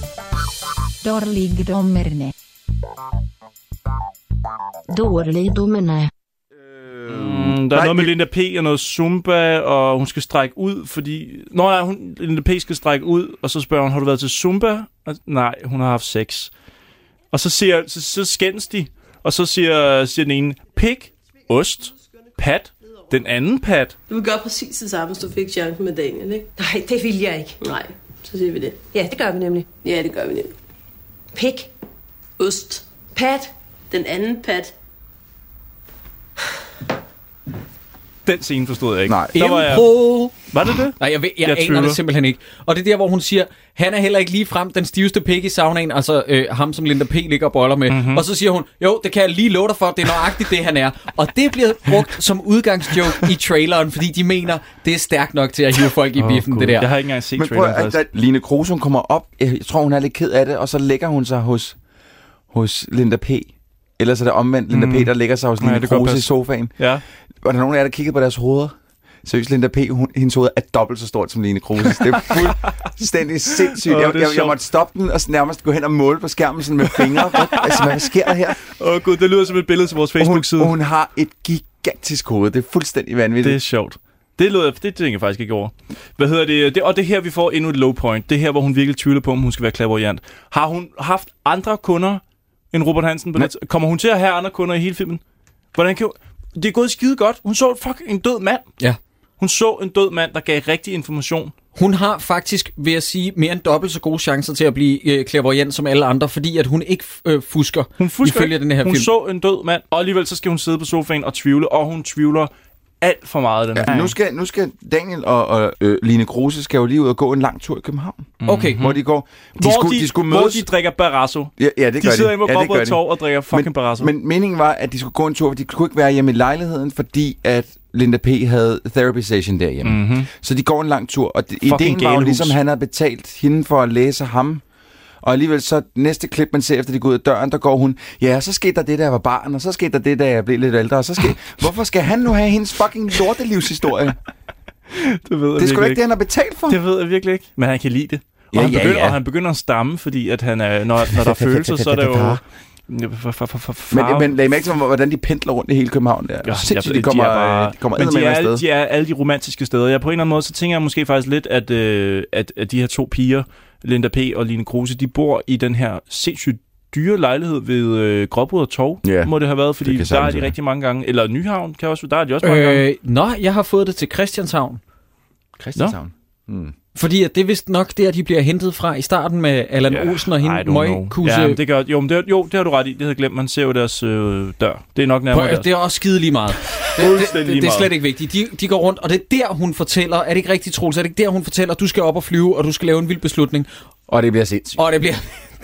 Dårlig dommerne. Der er noget med Linda P. og noget Zumba, og hun skal strække ud, fordi... Linda P. skal strække ud, og så spørger hun, har du været til Zumba? Nej, hun har haft sex. Og så skændes de, og så siger den ene, pik, ost, pat, den anden pat. Du vil gøre præcis det samme, hvis du fik chancen med Daniel, ikke? Nej, det vil jeg ikke. Nej, så siger vi det. Ja, det gør vi nemlig. Ja, det gør vi nemlig. Pik, ost, pat, den anden pat. Den scene forstod jeg ikke. Nej. Der Var det det? Nej, jeg aner det simpelthen ikke. Og det er der, hvor hun siger, han er heller ikke lige frem den stiveste pik i saunaen, altså ham, som Linda P. ligger og boller med. Mm-hmm. Og så siger hun, jo, det kan jeg lige love dig for, det er nøjagtigt det, han er. Og det bliver brugt som udgangsjoke i traileren, fordi de mener, det er stærkt nok til at hive folk i biffen, det der. Jeg har ikke engang set traileren. Men prøv at Line Kruse, hun kommer op, jeg tror, hun er lidt ked af det, og så lægger hun sig hos Linda P. Ellers er det omvendt Linda P., der ligger sig hos Line Kruse i sofaen. Ja. Var der nogen af jer, der kiggede på deres hoveder? Seriøst, Linda P., hendes hoved er dobbelt så stort som Line Kruse. Det er fuldstændig sindssygt. Jeg måtte stoppe den og nærmest gå hen og måle på skærmen sådan med fingre. Altså, hvad sker der her? Gud, det lyder som et billede til vores Facebook-side. Hun har et gigantisk hoved. Det er fuldstændig vanvittigt. Det er sjovt. Det tænker jeg faktisk ikke over. Hvad hedder det? Og det her, vi får endnu et low point. Det her, hvor hun virkelig tvivler på, om hun skal være clairvoyant. Har hun haft andre kunder end Robert Hansen? Kommer hun til at have andre kunder i hele filmen? Det er gået skide godt. Hun så en død mand. Ja. Hun så en død mand, der gav rigtig information. Hun har faktisk, vil jeg sige, mere end dobbelt så gode chancer til at blive clairvoyant som alle andre, fordi at hun ikke fusker. Hun fusker ifølge den her film. Hun så en død mand, og alligevel så skal hun sidde på sofaen og tvivle, og hun tvivler alt for meget. Den her. Nu skal Daniel og Line Kruse skal jo lige ud og gå en lang tur i København. Okay. Hvor de går. De skulle mødes. Hvor de drikker Barrasso. Ja, det gør de. De sidder inde på Gråbrød Torv og drikker fucking Barrasso. Men meningen var, at de skulle gå en tur, for de kunne ikke være hjemme i lejligheden, fordi at Linda P. havde therapy session derhjemme. Mm-hmm. Så de går en lang tur, og ideen var jo ligesom, han havde betalt hende for at læse ham. Og alligevel så næste klip, man ser efter de går ud af døren, der går hun, ja, så skete der det, da jeg var barn, og så skete der det, da jeg blev lidt ældre, og så hvorfor skal han nu have hendes fucking lortelivshistorie? Det er sgu ikke det, han har betalt for. Det ved jeg virkelig ikke. Men han kan lide det. Og han begynder at stamme, fordi at han er, når der er følelser, så er det jo... Men lad mærke til, hvordan de pendler rundt i hele København der. Sindssygt, de kommer afsted. De er alle de romantiske steder. Jeg på en eller anden måde, så tænker jeg måske faktisk lidt, at de her to piger, Linda P. og Line Kruse, de bor i den her sindssygt dyre lejlighed ved Gråbrød og Torv, må det have været, fordi der er de rigtig mange gange. Eller Nyhavn, kan også, der er de også mange gange. Jeg har fået det til Christianshavn. Christianshavn? Fordi at det er vist nok der, de bliver hentet fra i starten med Allan Olsen og hende Møgkuse. Ja, det gør, det har du ret i. Det havde jeg glemt. Man ser jo deres dør. Det er nok nærmere deres. Det er også skide lige meget. Det er slet ikke vigtigt. De går rundt, og det er der, hun fortæller, er det ikke rigtigt, Troels? Er det ikke der, hun fortæller, at du skal op og flyve, og du skal lave en vild beslutning? Og det bliver sindssygt. Og det bliver...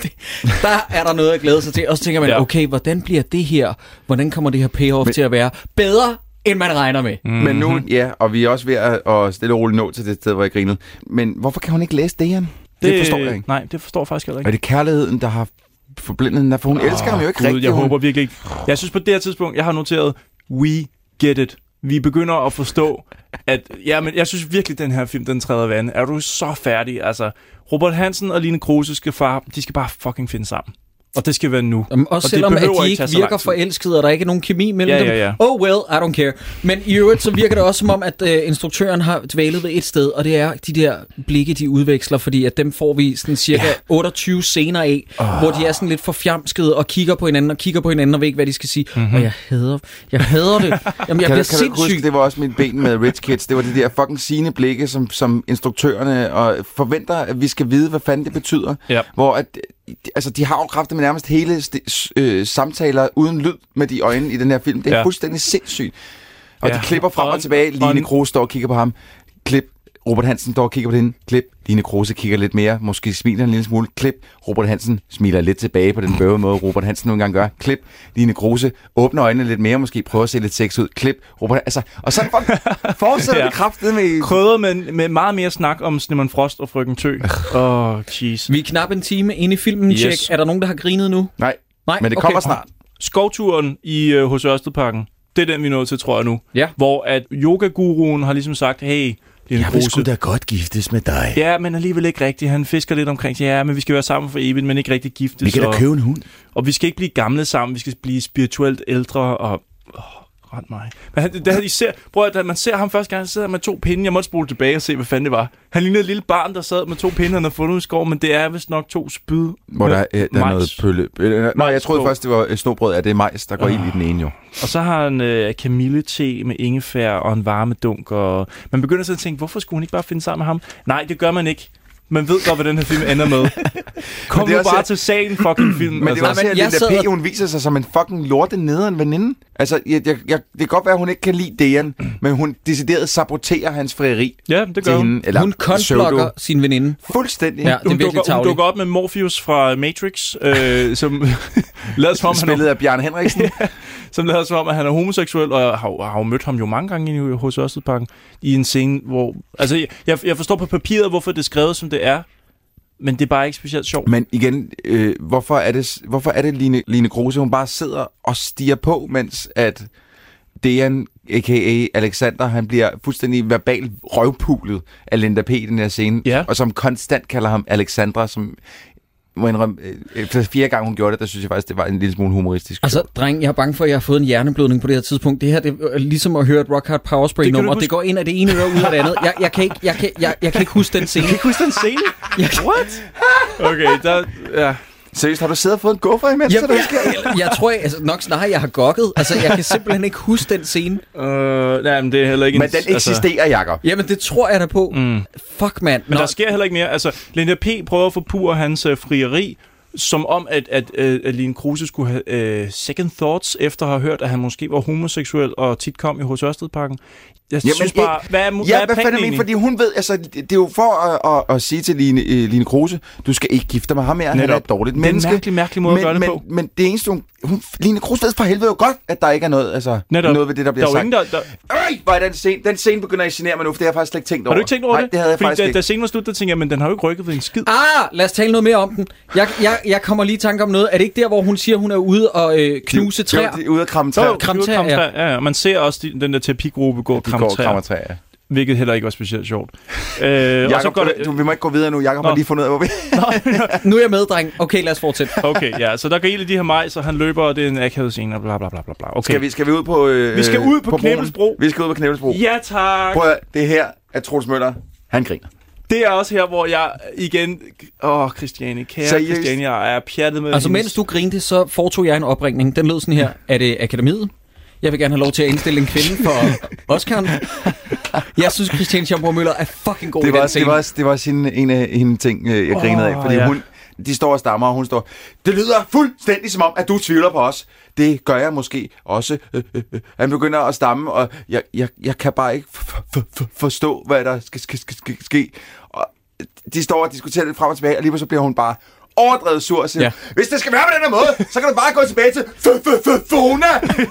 Der er der noget at glæde sig til. Og så tænker man, okay, hvordan bliver det her? Hvordan kommer det her payoff til at være bedre, end man regner med? Men nu, og vi er også ved at stille og roligt nå til det sted, hvor jeg grinede. Men hvorfor kan hun ikke læse det, Jan? Det forstår jeg ikke. Nej, det forstår jeg faktisk ikke. Er det kærligheden, der har forblindet hende? For hun elsker ham jo ikke rigtigt. Jeg håber virkelig ikke. Jeg synes på det her tidspunkt, jeg har noteret, we get it. Vi begynder at forstå, at... Ja, men jeg synes virkelig, den her film, den træder vand. Er du så færdig? Altså, Robert Hansen og Line Kruse de skal bare fucking finde sammen. Og det skal være nu. Også selvom at de ikke virker forelskede, og der ikke er nogen kemi mellem dem. Ja. Oh well, I don't care. Men i øvrigt, så virker det også som om, at instruktøren har dvælet ved et sted, og det er de der blikke, de udveksler, fordi at dem får vi sådan cirka 28 scener af, hvor de er sådan lidt forfjamskede og kigger på hinanden og ved ikke, hvad de skal sige. Og jeg hader det. Jamen, jeg bliver sindssyg. Huske, det var også mit ben med Rich Kids. Det var de der fucking sigende blikke, som instruktørerne og forventer, at vi skal vide, hvad fanden det betyder. Ja. Hvor at altså, de har jo kraftigt med nærmest hele samtaler uden lyd med de øjne i den her film. Det er fuldstændig sindssygt. Og de klipper frem og tilbage. Line Kruse står og kigger på ham. Klip. Robert Hansen står og kigger på den. Klip. Line Kruse kigger lidt mere. Måske smiler en lille smule. Klip. Robert Hansen smiler lidt tilbage på den bøvede måde, Robert Hansen nogle gange gør. Klip. Line Kruse åbner øjnene lidt mere. Måske prøver at se lidt sex ud. Klip. Robert altså, og så fortsætter det kraftigt med... Krydder med meget mere snak om Snimmernd Frost og Frøken Tø. Jeez. Vi er knap en time inde i filmen. Yes. Check. Er der nogen, der har grinet nu? Nej. Men det kommer snart. Skovturen i hos Ørstedparken. Det er den, vi er nået til, tror jeg nu. Ja. Hvor at yoga-guruen har ligesom sagt, hey... Jeg vil sgu da godt giftes med dig. Ja, men alligevel ikke rigtigt. Han fisker lidt omkring, ja, men vi skal være sammen for evigt, men ikke rigtig giftes. Vi kan da købe en hund. Og vi skal ikke blive gamle sammen, vi skal blive spirituelt ældre og... ret mig. Men man ser ham første gang, han sidder med 2 pinde. Jeg måtte spole tilbage og se, hvad fanden det var. Han lignede et lille barn, der sad med 2 pinde, han havde fundet i skov, men det er vist nok 2 spyd. Hvor der er noget pølle. Nå, jeg troede først, det var snobrød, at det er majs, der går ind i den ene jo. Og så har han kamillete med ingefær og en varmedunk. Og man begynder så at tænke, hvorfor skulle hun ikke bare finde sammen med ham? Nej, det gør man ikke. Man ved godt, hvad den her film ender med. Kom nu bare til sagen, fucking film. Men det er også, at Linda P. hun viser sig som en fucking lorte nederen veninde. Altså, det kan godt være, at hun ikke kan lide Dejan, men hun decideret saboterer hans frieri. Ja, det gør hun. Hun konflokker sin veninde. Fuldstændig. Ja, hun dukker op med Morpheus fra Matrix, som lader som om spillet af Bjarne Henriksen. Ja, som lader som om, at han er homoseksuel, og jeg har jo mødt ham jo mange gange hos Ørstedsparken i en scene, hvor... Altså, jeg forstår på papiret, hvorfor det er skrevet, som det er, men det er bare ikke specielt sjovt. Men igen, hvorfor er det Line Kruse, hun bare sidder og stiger på, mens at Dejan, a.k.a. Alexander, han bliver fuldstændig verbalt røvpulet af Linda P. i den her scene, og som konstant kalder ham Alexandra, som... Må indrømme, 4 gange hun gjorde det, der synes jeg faktisk, det var en lille smule humoristisk. Altså, dreng, jeg er bange for, at jeg har fået en hjerneblødning på det her tidspunkt. Det her, det er ligesom at høre et Rock Hard Power Spray-nummer. Det går ind af det ene øre ud af det andet. Jeg kan ikke huske den scene. Du kan ikke huske den scene? What? Okay, ja. Seriøst, har du siddet og fået en guffer imens? Jeg tror nok snarere, jeg har gokket. Altså, jeg kan simpelthen ikke huske den scene. Nej, men det er heller ikke... Men den eksisterer, Jacob. Jamen, det tror jeg da på. Fuck, mand. Men der sker heller ikke mere. Altså, Linda P. prøver at forpurre hans frieri, som om, at Line Kruse skulle have second thoughts, efter at have hørt, at han måske var homoseksuel og tit kom i hos Ørstedsparken. Jeg synes bare, hvad er planen egentlig? Fordi hun ved, altså, det er jo for at sige til Line Kruse, du skal ikke gifte med ham mere, han er et dårligt menneske. Det er en mærkelig måde at gøre det på. Men det eneste, Line Kruse ved for helvede jo godt, at der ikke er noget, altså, noget ved det, der bliver sagt. Hvor er den scene begynder at genere mig nu, for det har jeg faktisk slet ikke tænkt over. Har du ikke tænkt over det? Nej, det havde jeg faktisk ikke. Da scenen var slut, der tænkte jeg, men den har jo ikke rykket ved en skid. Lad os tale noget mere om den. Jeg kommer lige i tanke om noget. Er det ikke der, hvor hun siger, hun er ude og knuse træer? Jo, ude at kramme træer. Ja. Man ser også den der terapigruppe gå og kramme træer. Hvilket heller ikke var specielt sjovt. Jacob, og så går vi må ikke gå videre nu. Jacob har lige fundet ud af, hvor vi... Nu er jeg med, dreng. Okay, lad os fortsætte. Okay, ja. Så der går en af de her majs, og han løber, og det er en akavet scene, og bla bla bla bla. Okay. Skal vi ud på... vi skal ud på Knibbelsbro. Vi skal ud på Knibbelsbro. Ja, tak. Prøv at det her, at Troels Møller, han griner. Det er også her, hvor jeg igen... Christiane, Christiane, jeg er pjattet med... Altså, mens du grinte, så foretog jeg en opringning. Den lød sådan her. Er det akademiet? Jeg vil gerne have lov til at indstille en kvinde for Oscar'en. Jeg synes, Christiane Schaumburg-Müller er fucking god i den scene. Det var også en af hende ting, jeg grinede af. Fordi de står og stammer, og hun står... Det lyder fuldstændig som om, at du tvivler på os. Det gør jeg måske også. Han begynder at stamme, og jeg kan bare ikke forstå, hvad der skal ske. Og de står og diskuterer lidt frem og tilbage, og lige så bliver hun bare... overdrevet sur og siger, hvis det skal være på den her måde, så kan du bare gå tilbage til Fona.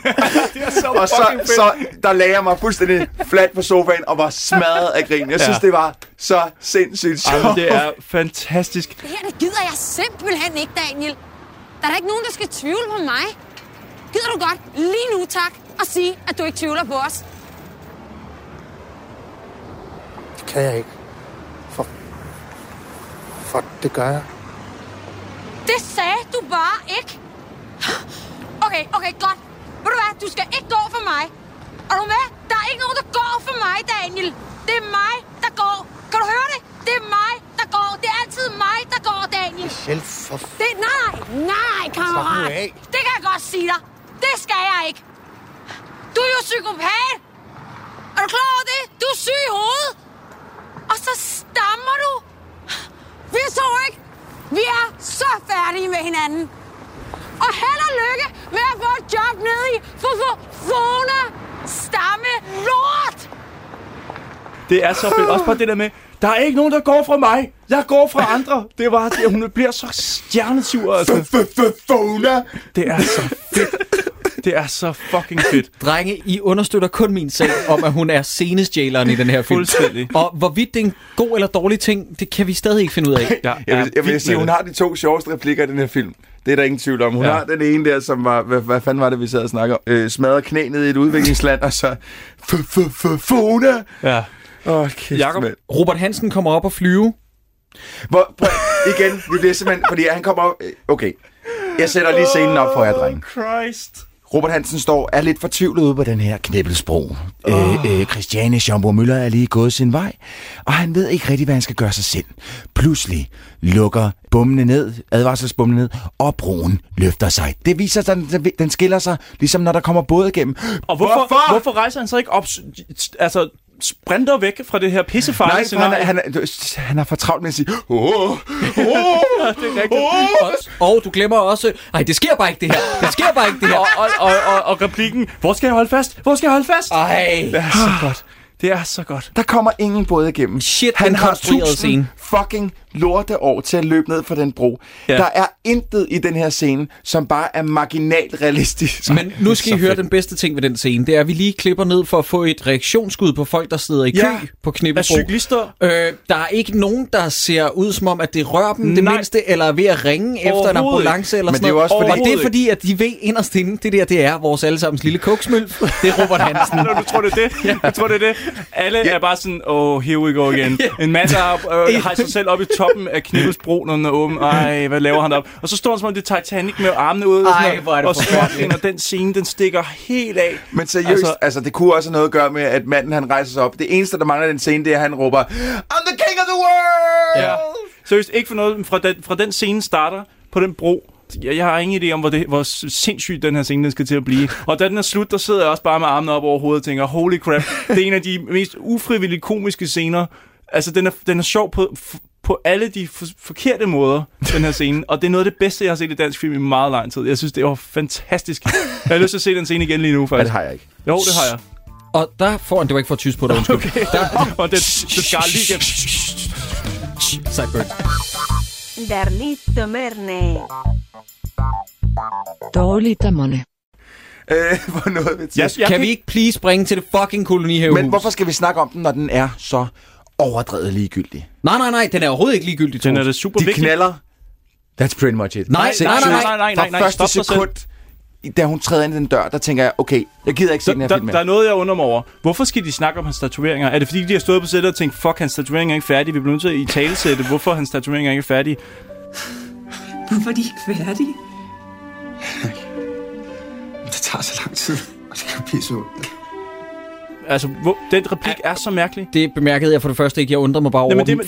Og så der lagde jeg mig fuldstændig fladt på sofaen og var smadret af grin. Jeg synes, det var så sindssygt sjovt. Det er fantastisk. Det her, det gider jeg simpelthen ikke, Daniel. Der er der ikke nogen, der skal tvivle på mig. Gider du godt lige nu, tak, og sige, at du ikke tvivler på os? Det kan jeg ikke. For det gør jeg. Det sagde du bare ikke. Okay, godt. Ved du hvad, du skal ikke gå for mig. Er du med? Der er ikke nogen, der går for mig, Daniel. Det er mig, der går. Kan du høre det? Det er mig, der går. Det er altid mig, der går, Daniel. Nej, kammerat. Det kan jeg godt sige dig. Det skal jeg ikke. Du er jo psykopat. Er du klar over det? Du er syg i hovedet. Og så stammer du. Vi så ikke. Vi er så færdige med hinanden. Og held og lykke med at få et job nede i Fona stamme lort. Det er så fedt. Også bare det der med, der er ikke nogen, der går fra mig. Jeg går fra andre. Det var det, hun bliver så stjernesur. Fona. Det er så fedt. Det er så fucking fedt. Drenge, I understøtter kun min sag om, at hun er scenestjæleren i den her film. Fuldstændig. Og hvorvidt det er en god eller dårlig ting, det kan vi stadig ikke finde ud af. Jeg vil sige, hun har de 2 sjoveste replikker i den her film. Det er der ingen tvivl om. Hun har den ene der, som var... Hvad fanden var det, vi sad og snakkede om? Smadret knæ ned i et udviklingsland, og så... Fona! Ja. Kæft, Jacob, Robert Hansen kommer op og flyve. Igen, vi bliver simpelthen... Fordi han kommer op... Okay. Jeg sætter lige scenen op for jer, drenge. Christ. Robert Hansen er lidt fortvivlet ude på den her Knibbelsbro. Christiane Schaumburg-Müller er lige gået sin vej, og han ved ikke rigtig, hvad han skal gøre sig selv. Pludselig lukker bommene ned, advarselsbommene ned, og broen løfter sig. Det viser sig, at den skiller sig, ligesom når der kommer båd igennem. Og hvorfor rejser han så ikke op, altså sprinter væk fra det her pissefarlige scenarie. Han er for travlt med at sige, det er rigtigt. Og du glemmer også, nej, det sker bare ikke det her. Og replikken, hvor skal jeg holde fast? Ej. Det er så godt. Der kommer ingen båd igennem. Shit, han den har konstruerede scene. Fucking lorteår til at løbe ned for den bro. Ja. Der er intet i den her scene, som bare er marginalt realistisk. Men nu skal I høre den bedste ting ved den scene. Det er, at vi lige klipper ned for at få et reaktionsskud på folk, der sidder i kø på Knippelbro. Af cyklister. Der er ikke nogen, der ser ud som om, at det rører dem det mindste, eller er ved at ringe efter en ambulance eller sådan noget. Og det er fordi, at de ved inderst inde, det er vores allesammens lille koksmølf. Det er Robert Hansen. Du tror, det er det? Ja. Jeg tror, det er det. Alle er bare sådan, here we go again. En mand, der har sig selv op i toppen af Knippelsbro, når den er åben. Ej, hvad laver han der op? Og så står han som om det er Titanic med armene ude. Og forfærdeligt. Og den scene, den stikker helt af. Men seriøst, altså det kunne også have noget at gøre med, at manden han rejser sig op. Det eneste, der mangler den scene, det er, at han råber, I'm the king of the world! Ja. Seriøst, ikke for noget. Fra den scene starter på den bro. Jeg har ingen idé om, hvor sindssygt den her scene skal til at blive. Og da den er slut, der sidder jeg også bare med armene op over hovedet og tænker, holy crap, det er en af de mest ufrivilligt komiske scener. Altså, den er sjov på alle de forkerte måder, den her scene. Og det er noget af det bedste, jeg har set i dansk film i meget lang tid. Jeg synes, det var fantastisk. Jeg har lyst til at se den scene igen lige nu, faktisk. Ja, det har jeg ikke. Jo, det har jeg. Og der får han, det var ikke for at tyse på dig, undskyld. Okay. Og det skar lige igennem. Sideburn. Darlito Merne. Dårligdommerne. Hvor noget ved til. Kan vi ikke please springe til det fucking kolonihavehus? Men hvorfor skal vi snakke om den, når den er så overdrevet ligegyldig? Nej, den er overhovedet ikke ligegyldig. Den er det super vigtigt. De knaller. That's pretty much it. Nej. Fra første sekund, da hun træder ind i den dør, der tænker jeg, okay, jeg gider ikke se den her film mere. Der er noget, jeg undrer mig over. Hvorfor skal de snakke om hans tatoveringer? Er det fordi, de har stået på sættet og tænkt, fuck, hans tatoveringer er ikke færdige? Vi bliver nødt til at italesætte, hvorfor hans tatoveringer er ikke færdige? Hvorfor er de ikke færdige? Det tager så lang tid, og det kan blive så ondt. Altså, den replik er så mærkelig. Det bemærkede jeg for det første ikke. Jeg undrede mig bare over dem.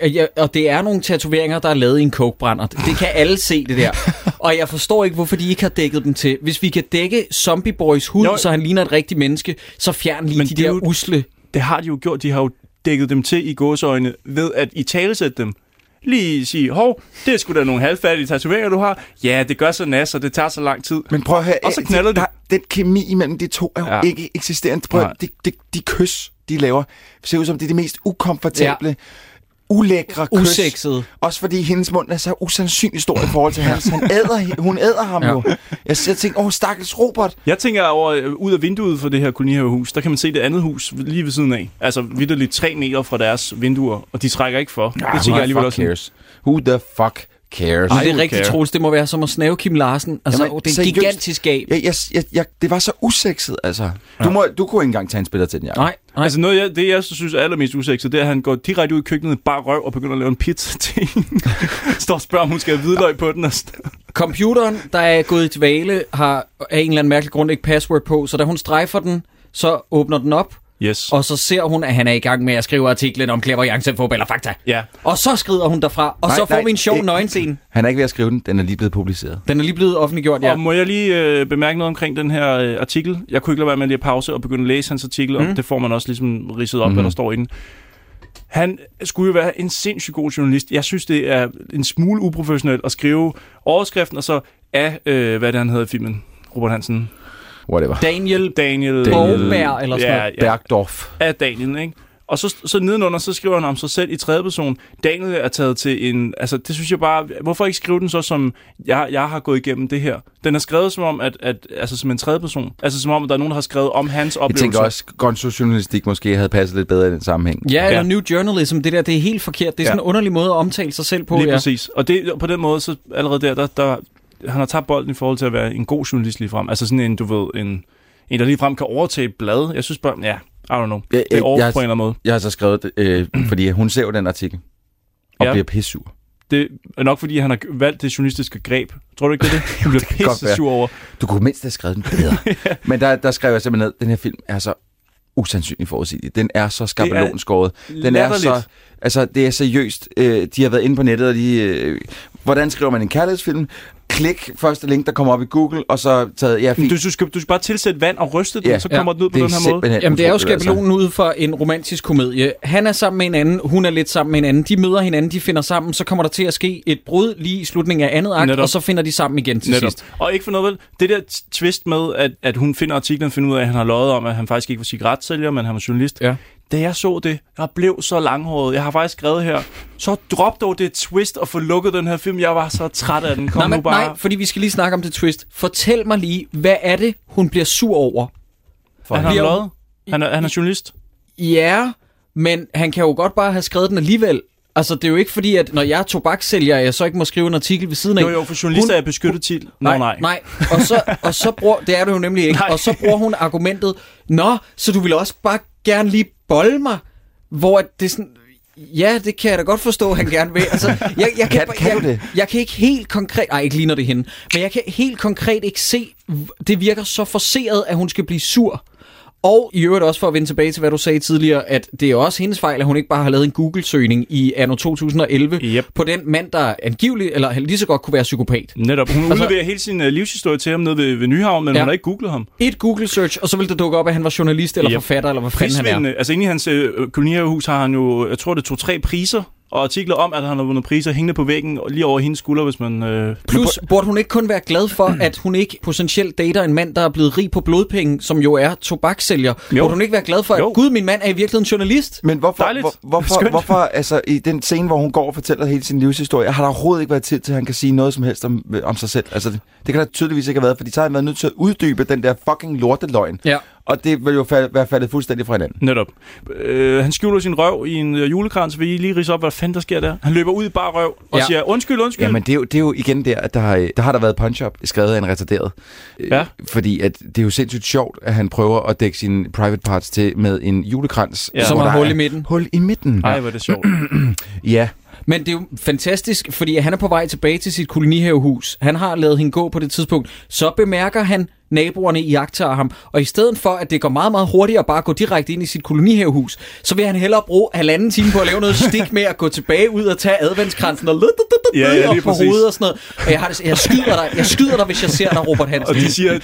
Og det er nogle tatoveringer, der er lavet i en kokebrænder. Det kan alle se, det der. Og jeg forstår ikke, hvorfor de ikke har dækket dem til. Hvis vi kan dække Zombie Boys hud, så han ligner et rigtigt menneske, så fjern lige de der usle. Det har de jo gjort. De har jo dækket dem til i gåseøjne ved at italesætte dem. Lige sige, det er sgu da nogle halvfærdige tatoveringer, du har. Ja, det gør så nas, og det tager så lang tid. Men prøv at høre, og så knalder det. Den kemi imellem de to er jo ikke eksisterende. Prøv at de kys, de laver, ser ud som det er det mest ukomfortable, ulækre kys. Usexede. Også fordi hendes mund er så usandsynligt stor i forhold til hans. Hun æder ham jo. Jeg tænker, stakkels Robert. Jeg tænker over ud af vinduet for det her kolonihavehus, der kan man se det andet hus lige ved siden af. Altså vitterligt 3 meter fra deres vinduer, og de trækker ikke for. Det tænker jeg alligevel også. Cares. Who the fuck cares? Ej, det er rigtig Troels. Det må være som at snave Kim Larsen. Altså, jamen, det er en gigantisk gab. Det var så usexet, altså. Du kunne ikke engang tage en spiller til den, Jacob. Nej. Altså noget, det jeg synes er allermest usexet, det er, at han går direkte ud i køkkenet, bare røv og begynder at lave en pizza til hende. Står og spørger, om hun skal have hvidløg på den. Computeren, der er gået i dvale, har af en eller anden mærkelig grund ikke password på, så da hun strejfer den, så åbner den op. Yes. Og så ser hun, at han er i gang med at skrive artiklen om clairvoyance, fodbold og fakta. Ja. Og så skrider hun derfra, og så får vi en sjov nøgenscene. Han er ikke ved at skrive den, den er lige blevet publiceret. Den er lige blevet offentliggjort, ja. Og må jeg lige bemærke noget omkring den her artikel? Jeg kunne ikke lade være med at lige pause og begynde at læse hans artikel, og det får man også ligesom ridset op, hvad der står i den. Han skulle jo være en sindssygt god journalist. Jeg synes, det er en smule uprofessionelt at skrive overskriften, og så af, hvad det han hedder i filmen, Robert Hansen. Whatever. Daniel Borgberg eller sådan noget. Bergdorf. Af Daniel, ikke? Og så nedenunder, så skriver han om sig selv i tredje person. Daniel er taget til en... Altså, det synes jeg bare... Hvorfor ikke skrive den så som... Jeg har gået igennem det her. Den er skrevet som om, altså som en tredje person. Altså som om, at der er nogen, der har skrevet om hans oplevelser. Jeg tænker også, gonzo-journalistik måske havde passet lidt bedre i den sammenhæng. Ja, eller New Journalism. Det der, det er helt forkert. Det er sådan en underlig måde at omtale sig selv på. Lige præcis. Og det, på den måde, så allerede der han har tabt bolden i forhold til at være en god journalist lige frem. Altså sådan en, du ved, en der lige frem kan overtage et blad. Jeg synes bare, I don't know. Det er over på en eller anden måde. Jeg har så skrevet, fordi hun ser jo den artikel og bliver pissur. Det er nok, fordi han har valgt det journalistiske greb. Tror du ikke, det er det? Han bliver pissesur over. Du kunne mindst have skrevet den bedre. Men der skrev jeg simpelthen ned, den her film er så usandsynligt forudsigelig. Den er så skabelonskåret. Den er så... Altså, det er seriøst. De har været inde på nettet, og hvordan skriver man en kærlighedsfilm? klik første link, der kommer op i Google, og så taget... Ja, fint. Du skal bare tilsætte vand og ryste den, så kommer den ud på den her måde. Jamen, det er jo skabelonen ud for en romantisk komedie. Han er sammen med en anden, hun er lidt sammen med en anden. De møder hinanden, de finder sammen, så kommer der til at ske et brud lige i slutningen af andet akt, og så finder de sammen igen til sidst. Og ikke for noget vel, det der twist med, at hun finder artiklen og finder ud af, at han har løjet om, at han faktisk ikke var cigaretsælger, men han var journalist. Ja. Da jeg så det, jeg blev så langhåret. Jeg har faktisk skrevet her, så drop dog det twist og få lukket den her film. Jeg var så træt af den. Nej, fordi vi skal lige snakke om det twist. Fortæl mig lige, hvad er det, hun bliver sur over? For han har løjet. Han er journalist. Ja, men han kan jo godt bare have skrevet den alligevel. Altså, det er jo ikke fordi, at når jeg er tobakssælger, jeg så ikke må skrive en artikel ved siden af. Jo, for journalister er beskyttet titel. Nej. Og så bruger, det er det jo nemlig ikke. Nej. Og så bruger hun argumentet, så du vil også bare gerne lige bolle mig, hvor det er sådan... Ja, det kan jeg da godt forstå, han gerne vil. Altså, jeg kan ikke helt konkret... Nej, ikke lige når det er hende. Men jeg kan helt konkret ikke se... Det virker så forceret, at hun skal blive sur. Og i øvrigt også for at vende tilbage til, hvad du sagde tidligere, at det er også hendes fejl, at hun ikke bare har lavet en Google-søgning i anno 2011 på den mand, der angiveligt, eller lige så godt kunne være psykopat. Netop. Hun udleverer hele sin livshistorie til ham nede ved Nyhavn, men hun har ikke googlet ham. Et Google-search, og så vil det dukke op, at han var journalist eller forfatter, eller hvad fanden han er. Altså inde i hans kolonihus har han jo, jeg tror det 2-3 priser, og artikler om, at han har vundet priser hængende på væggen lige over hendes skulder, hvis man... Plus, burde hun ikke kun være glad for, at hun ikke potentielt dater en mand, der er blevet rig på blodpenge, som jo er tobakssælger? Burde hun ikke være glad for, at gud, min mand er i virkeligheden en journalist? Men hvorfor altså i den scene, hvor hun går og fortæller hele sin livshistorie, har der overhovedet ikke været tid til, at han kan sige noget som helst om sig selv? Altså, det kan der tydeligvis ikke have været, fordi så har han været nødt til at uddybe den der fucking lorteløgn. Ja. Og det vil jo være faldet fuldstændig fra hinanden. Netop. Han skjuler sin røv i en julekrans, vil I lige ridse op, hvad fanden der sker der? Han løber ud i bare røv og siger, undskyld. Jamen, det er jo igen der, at der har der været punch-up skrevet af en retarderet. Ja. Fordi at det er jo sindssygt sjovt, at han prøver at dække sine private parts til med en julekrans. Ja. Som har hul i midten. Hul i midten. Ej, hvor er det sjovt. Ja. Men det er jo fantastisk, fordi han er på vej tilbage til sit kolonihavehus. Han har lavet hende gå på det tidspunkt. Så bemærker han, naboerne iagttager ham, og i stedet for, at det går meget, meget hurtigere bare at gå direkte ind i sit kolonihavehus, så vil han hellere bruge 1,5 time på at lave noget stik med at gå tilbage ud og tage adventskransen og op på hovedet og sådan noget. Og jeg skyder dig, hvis jeg ser dig, Robert Hansen. Og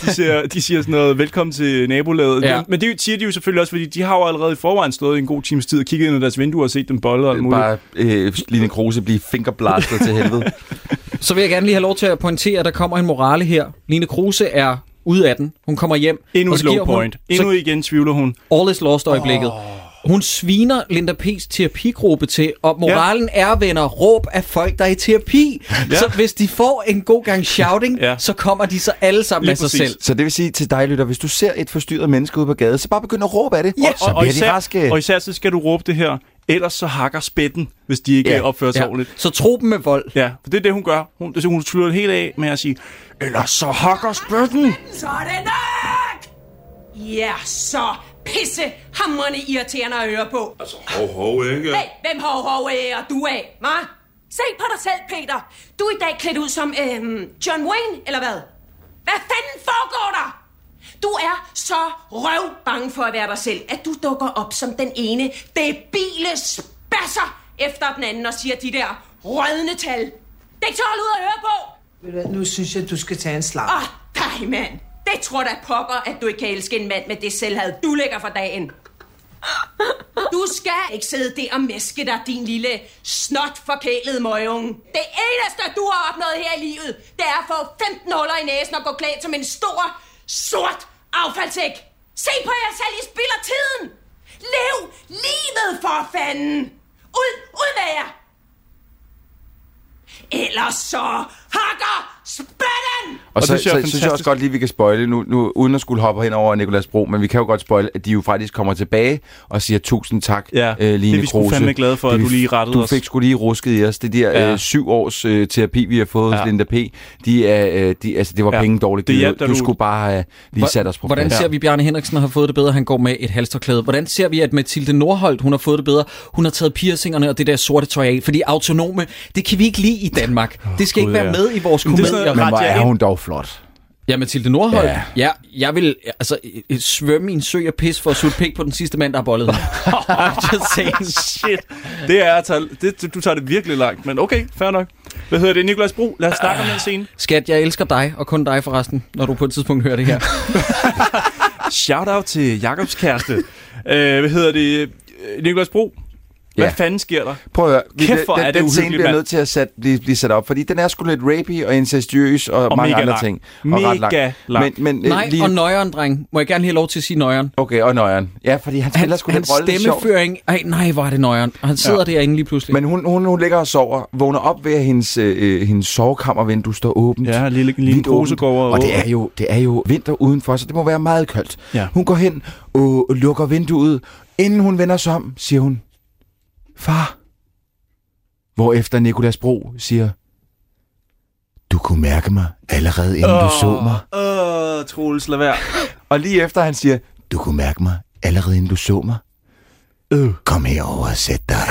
de siger sådan noget, velkommen til nabolaget. Ja. Men det siger de jo selvfølgelig også, fordi de har jo allerede i forvejen stået i en god times tid og kigget ind i deres vinduer og set dem bolle og alt muligt. Bare Line Kruse blive fingerblastet til helvede. Så vil jeg gerne lige have lov til at pointere, at der kommer en morale her. Line Kruse er ude af den. Hun kommer hjem. Endnu et low point. Endnu igen tvivler hun. All is lost øjeblikket. Hun sviner Linda P's terapigruppe til, og moralen er, venner, råb af folk, der er i terapi. Ja. Så hvis de får en god gang shouting, så kommer de så alle sammen af sig selv. Så det vil sige til dig, lytter, hvis du ser et forstyrret menneske ude på gaden, så bare begynd at råbe af det. Ja. Så bliver de raske. Og især så skal du råbe det her. Ellers så hakker spætten, hvis de ikke opfører sig ordentligt. Så tro dem med vold. Ja, for det er det, hun gør. Hun slutter det helt af med at sige, ellers så hakker spætten. Så er det nok! Ja, så pisse hamrende irriterende at høre på. Altså, hov, ikke? Hey, hvem hov er du af, hva? Se på dig selv, Peter. Du er i dag klædt ud som John Wayne, eller hvad? Hvad fanden foregår der? Du er så røvbange for at være dig selv, at du dukker op som den ene debile spasser efter den anden og siger de der rødne tal. Det er ikke så hold ud at høre på. Nu synes jeg, du skal tage en slag. Dig, mand. Det tror da pokker, at du ikke kan elske en mand med det selvhad, du lægger for dagen. Du skal ikke sidde der og mæske dig, din lille snot-forkælede møgung. Det eneste, du har opnået her i livet, det er at få 15 huller i næsen og gå klædt som en stor, sort affaldssæk. Se på jer selv, I spilder tiden. Lev livet for fanden. Ud med jer. Ellers så hakker spætten! Og så synes jeg også godt lige, at vi kan spoile nu uden at skulle hoppe hen over Nicolas Bro, men vi kan jo godt spoile, at de jo faktisk kommer tilbage og siger tusind tak, Line Kruse. Det er vi sgu fandme glade for, at du lige rettede os. Du fik sgu lige rusket i os. Det der 7 års terapi, vi har fået hos Linda P., det var penge dårligt. Du skulle bare lige sætte os på plads. Hvordan ser vi, Bjarne Henriksen har fået det bedre? Han går med et halsterklæde. Hvordan ser vi, at Mathilde Nordholt, hun har fået det bedre? Hun har taget piercingerne og det der sorte tøj af, fordi autonome, det kan vi ikke lide i Danmark. Det skal ikke være med i vores komedier. Men hvor er hun dog flot. Ja, Mathilde Nordholt. Ja, jeg vil svømme i en sø af pis for at sutte pik på den sidste mand, der har bollet hende. Shit. Det er du tager det virkelig langt, men okay, fair nok. Hvad hedder det? Nicolas Bro, lad os snakke om den scene. Skat, jeg elsker dig, og kun dig forresten, når du på et tidspunkt hører det her. Shout-out til Jakobs kæreste. Hvad hedder det? Nicolas Bro. Hvad fanden sker der? Prøv at høre. Kæft, hvor er det den scene uhyggeligt, bliver nødt til at blive sat op, fordi den er sgu lidt rapey og incestuøs og mange andre lang. ting. Mega lang. Men, nej, lige... og nøjeren, dreng. Må jeg gerne have lov til at sige nøjeren? Okay, og nøjeren. Ja, fordi han spiller sgu lidt rolle sjovt. Hans stemmeføring... Nej, hvor er det nøjeren. Og han sidder derinde lige pludselig. Men hun ligger og sover, vågner op ved, at hendes sovekammervindue står åbent. Ja, lille kruse går over. Og det er jo vinter udenfor, så det må være meget koldt. Ja. Hun går hen og lukker vinduet. Inden hun vender sig om, siger hun, far. Hvorefter Nicolas Bro siger, du kunne mærke mig allerede inden du så mig. Troels, lad være. Og lige efter han siger, du kunne mærke mig allerede inden du så mig. Kom herover og sæt dig.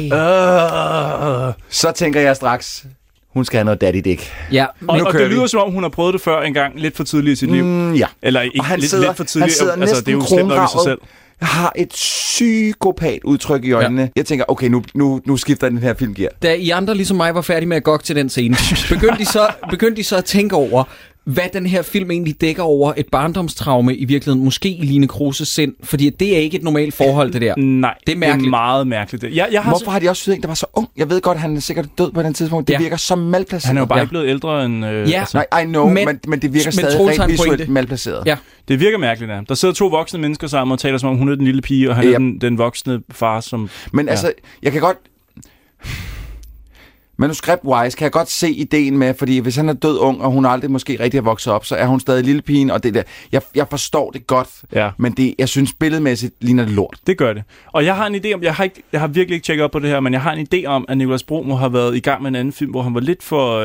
Så tænker jeg straks, hun skal have noget daddy dick. Ja. Og det lyder som om, hun har prøvet det før engang, lidt for tidligt i sit liv. Ja. Eller ikke lidt for tidligt. Han sidder næsten det er jo slemt nok i sig selv. Har et psykopat udtryk i øjnene. Ja. Jeg tænker, okay, nu skifter den her film gear. Da I andre ligesom mig var færdige med at gokke til den scene, begyndte de så at tænke over, hvad den her film egentlig dækker over et barndomstraume i virkeligheden, måske i Line Kruses sind, fordi det er ikke et normalt forhold, det der. Nej, det er mærkeligt. Det er meget mærkeligt. Hvorfor har de også syet en, der var så ung? Jeg ved godt, han er sikkert død på den tidspunkt. Det virker så malplaceret. Han er jo bare ikke blevet ældre end... Nej, I know, men det virker stadig rent visuelt malplaceret. Ja. Det virker mærkeligt, ja. Der sidder to voksne mennesker sammen og taler som om hun er den lille pige, og han er den voksne far, som... Men altså, jeg kan godt... Manuskript-wise kan jeg godt se ideen med, fordi hvis han er død ung, og hun aldrig måske rigtig har vokset op, så er hun stadig lille pigen, og det der. Jeg forstår det godt, men jeg synes billedmæssigt ligner det lort. Det gør det. Og jeg har en idé om, jeg har virkelig ikke tjekket op på det her, men jeg har en idé om, at Nicolas Bro må have været i gang med en anden film, hvor han var lidt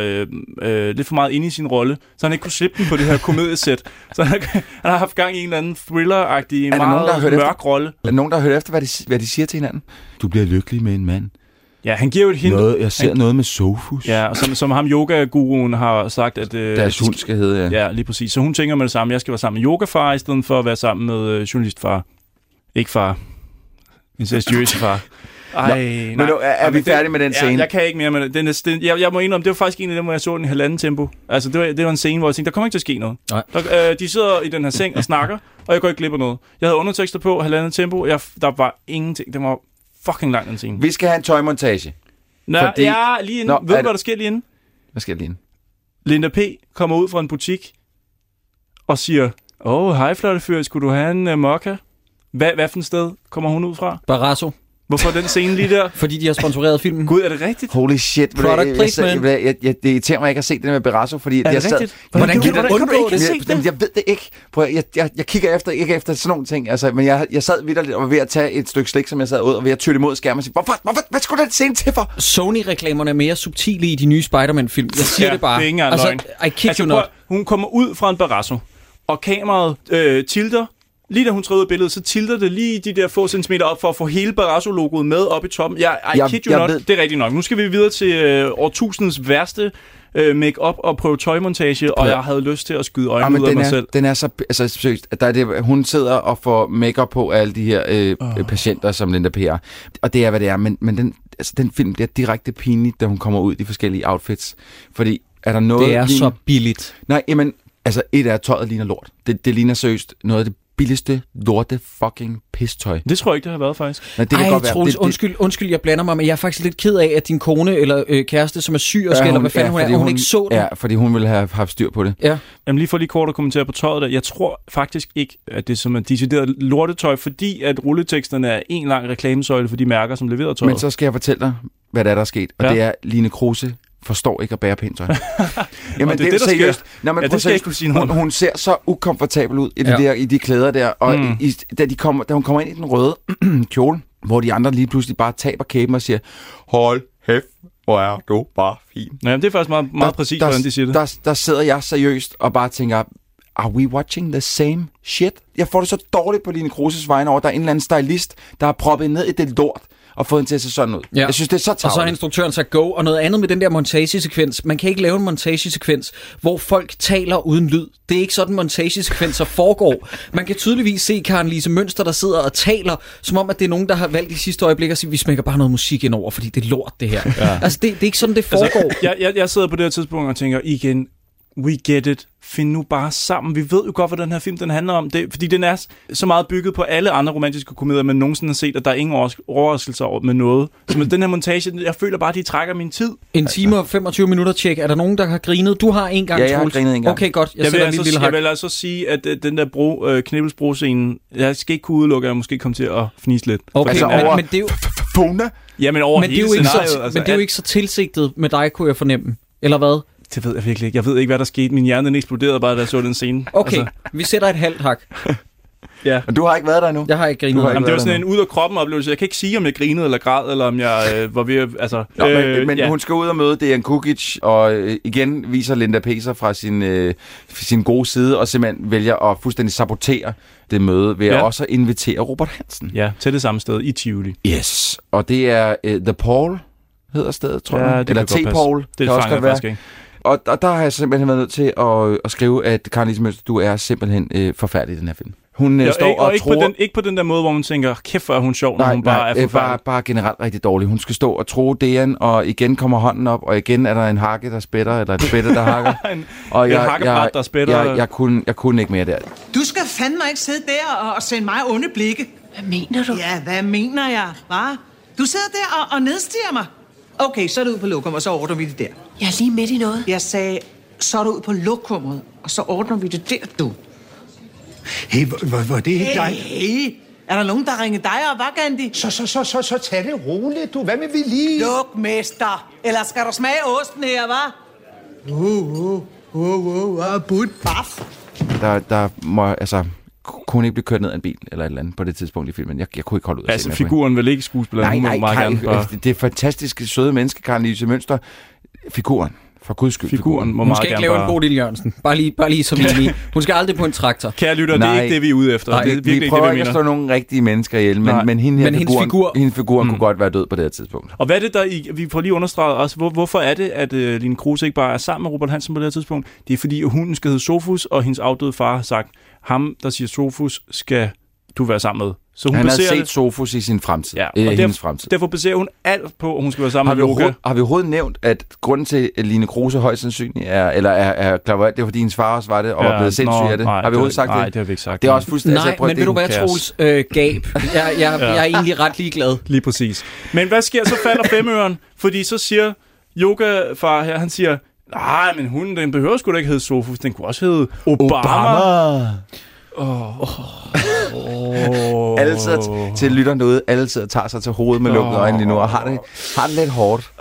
for meget inde i sin rolle, så han ikke kunne slippe den på det her komediesæt. Så han har haft gang i en eller anden thriller-agtig, meget mørk rolle. Er der nogen, der har hørt efter, hvad de siger til hinanden? Du bliver lykkelig med en mand. Ja, han giver jo et hint. Jeg ser noget med Sofus. Ja, og som ham yoga-guruen har sagt, at... Deres hund skal hedde, ja. Ja, lige præcis. Så hun tænker med det samme. Jeg skal være sammen med yogafar, i stedet for at være sammen med journalistfar. Ikke far. Incestuøse far. Men nu er vi færdige med den scene? Jeg kan ikke mere med det. Jeg må indrømme, det var faktisk en af dem, hvor jeg så den i halvanden tempo. Altså, det var en scene, hvor jeg tænkte, der kommer ikke til at ske noget. De sidder i den her seng og snakker, og jeg går ikke glip af noget. Jeg havde undertekster på, halvanden tempo. Der var ingenting. Det var fucking langt den scene. Vi skal have en tøjmontage. Lige inden. Ved du, hvad der sker lige inden? Hvad sker lige inden? Linda P. kommer ud fra en butik og siger, hej flotte fyr, skulle du have en mokka? Hvad for et sted kommer hun ud fra? Barrasso. Hvorfor den scene lige der? Fordi de har sponsoreret filmen. Gud, er det rigtigt? Holy shit. Product placement. Det irriterer mig ikke at se det med Barrasso, fordi... Er det rigtigt? Hvordan kan du ikke se det? Jeg ved det ikke. Jeg kigger ikke efter sådan nogle ting. Altså, men jeg sad vitterligt og var ved at tage et stykke slik, som jeg sad ud, og ved at tytte imod skærmen og sige, hvad skulle den scene til for? Sony-reklamerne er mere subtile i de nye Spider-Man-film. Jeg siger det bare. Det er ikke engang løgn. I kid you not. Hun kommer ud fra en Barrasso, og kameraet tilter. Lige da hun træder ud af billedet, så tilter det lige de der få centimeter op for at få hele Barrasso-logoet med op i toppen. I kid you not. Det er rigtigt nok. Nu skal vi videre til årtusindets værste make-up og prøve tøjmontage, og jeg havde lyst til at skyde øjnene ud af mig selv. Den er så seriøst. Hun sidder og får make-up på alle de her patienter, som Linda P. er. Og det er, hvad det er. Men den film bliver direkte pinligt, da hun kommer ud i de forskellige outfits. Fordi er der noget... Det er så billigt. Nej, jamen... Altså, et af tøjet ligner lort. Det ligner seriøst noget af det billigste lorte fucking pistøj. Det tror jeg ikke, det har været, faktisk. Nej, det kan godt Troels, være. undskyld, jeg blander mig, men jeg er faktisk lidt ked af, at din kone eller kæreste, som er syg og eller hvad fanden hun er, hun ikke så det. Ja, fordi hun ville have haft styr på det. Ja. Jamen lige for lige kort at kommentere på tøjet der. Jeg tror faktisk ikke, at det er som en decideret lortetøj, fordi at rulleteksterne er en lang reklamesøjle for de mærker, som leverer tøjet. Men så skal jeg fortælle dig, hvad der er sket. Og det er Line Kruse forstår ikke at bære pænt tøj. Jamen det er det, seriøst. Nå, men det skal jeg ikke kunne sige noget. Hun ser så ukomfortabel ud i de klæder der, og da hun kommer ind i den røde kjole, hvor de andre lige pludselig bare taber kæben og siger, hold hæft, hvor er du bare fin. Ja, det er faktisk meget præcist, hvordan de siger det. Der sidder jeg seriøst og bare tænker, are we watching the same shit? Jeg får det så dårligt på Line Kruses vegne over, der er en eller anden stylist, der har proppet ned i det lort, og fået hende til at se sådan ud. Ja. Jeg synes, det er så tarveligt. Og så har instruktøren sagt go, og noget andet med den der montagesekvens. Man kan ikke lave en montagesekvens, hvor folk taler uden lyd. Det er ikke sådan, montagesekvenser foregår. Man kan tydeligvis se Karen Lise Mønster, der sidder og taler, som om, at det er nogen, der har valgt i sidste øjeblik at sige, vi smækker bare noget musik ind over, fordi det er lort, det her. Ja. Altså, det er ikke sådan, det foregår. Altså, jeg sidder på det her tidspunkt og tænker, igen, we get it. Find nu bare sammen. Vi ved jo godt, hvad den her film den handler om. Fordi den er så meget bygget på alle andre romantiske komedier, man nogensinde har set, at der er ingen overraskelser over med noget. Så med den her montage, jeg føler bare, at de trækker min tid. En time og 25 minutter tjek. Er der nogen, der har grinet? Du har en gang, Ja, jeg har grinet en gang. Okay, godt. Jeg vil altså sige, at den der knibbelsbro-scene, jeg skal ikke kunne udelukke, at jeg måske kommer til at fnise lidt. Okay, altså over men det er jo... Fona? Ja, men over hele scenariet. Men det er jo ikke så tilsigtet med dig, kunne jeg fornemme. Eller hvad? Det ved jeg virkelig ikke. Jeg ved ikke, hvad der skete. Min hjerne eksploderede bare, da jeg så den scene. Okay, vi sætter et halvt hak. Ja. Men du har ikke været der endnu? Jeg har ikke grinet. Jamen, det var sådan en ud af kroppen oplevelse. Jeg kan ikke sige, om jeg grinede eller græd, eller om jeg var ved altså... Men hun skal ud og møde Dejan Kukic, og igen viser Linda Peser fra sin gode side, og simpelthen vælger at fuldstændig sabotere det møde ved at også invitere Robert Hansen. Ja, til det samme sted i Tivoli. Yes, og det er The Paul, hedder stedet, tror jeg. Eller T-Paul. Det fanger jeg faktisk ikke. Og der har jeg simpelthen været nødt til at skrive, at Karen Lise Mønster, du er simpelthen forfærdelig i den her film. Hun står og tror... Ikke på den der måde, hvor man tænker, kæft, hvor er hun sjov, når hun bare er forfærdelig. Bare generelt rigtig dårlig. Hun skal stå og tro Dejan, og igen kommer hånden op, og igen er der en hakke, der spætter, eller et spætte, der hakker. En hakkebræt, der spætter. Jeg kunne ikke mere der. Du skal fandme ikke sidde der og sende mig onde blikke. Hvad mener du? Ja, hvad mener jeg? Hva? Du sidder der og nedstiger mig. Okay, så er du ud på lokum, og så ordner vi det der. Jeg er lige midt i noget. Jeg sagde, så er du ud på lokummet, og så ordner vi det der, du. Hey, hvor det ikke dig? Hey, er der nogen, der ringer dig og hvad, Gandhi? Så tag det roligt, du. Hvad med vi lige? Luk, mester. Eller skal du smage osten her, hva'? Bud, baf. Der må, altså... kunne hun ikke blive kørt ned af en bil eller et eller andet på det tidspunkt i filmen. Jeg kunne ikke holde ud at se figuren vel ikke skuespilleren? Nej, det er fantastiske, søde menneske, Karen Lise Mønster. Figuren. For guds skyld. Figuren må hun skal ikke lave en Bodil Jørgensen. Bare lige som lige. Hun skal aldrig på en traktor. Kære lytter, det er ikke det, vi er ude efter. Nej, det er virkelig vi prøver ikke ikke at slå nogle rigtige mennesker ihjel, men hendes figur kunne godt være død på det her tidspunkt. Og hvad er det, der vi får lige understreget også, hvorfor er det, at Line Kruse ikke bare er sammen med Robert Hansen på det her tidspunkt? Det er fordi, at hunden skal hedde Sofus, og hendes afdøde far har sagt, ham, der siger Sofus, skal du være sammen med. Så hun han har set Sofus i sin fremtid. Ja, og hendes fremtid. Derfor baserer hun alt på, at hun skal være sammen med Yoga. Har vi overhovedet nævnt, at grunden til, at Line Kruse højst sandsynligt er clairvoyant, det er fordi hendes far også var det, og var blevet sindssyg af det? Har vi overhovedet sagt det? Nej, det har vi ikke sagt. Det er også fuldstændig... Nej, men vil du være Troels gab? Jeg er egentlig ret ligeglad. Lige præcis. Men hvad sker? Så falder femøren, fordi så siger Yoga-far her, han siger, nej, men hunden, den behøver sgu da ikke hedde Sofus, den kunne også hedde Obama. Alle sidder til lytterne derude, alle sidder og tager sig til hovedet med lukkede øjne lige nu, og har det lidt hårdt.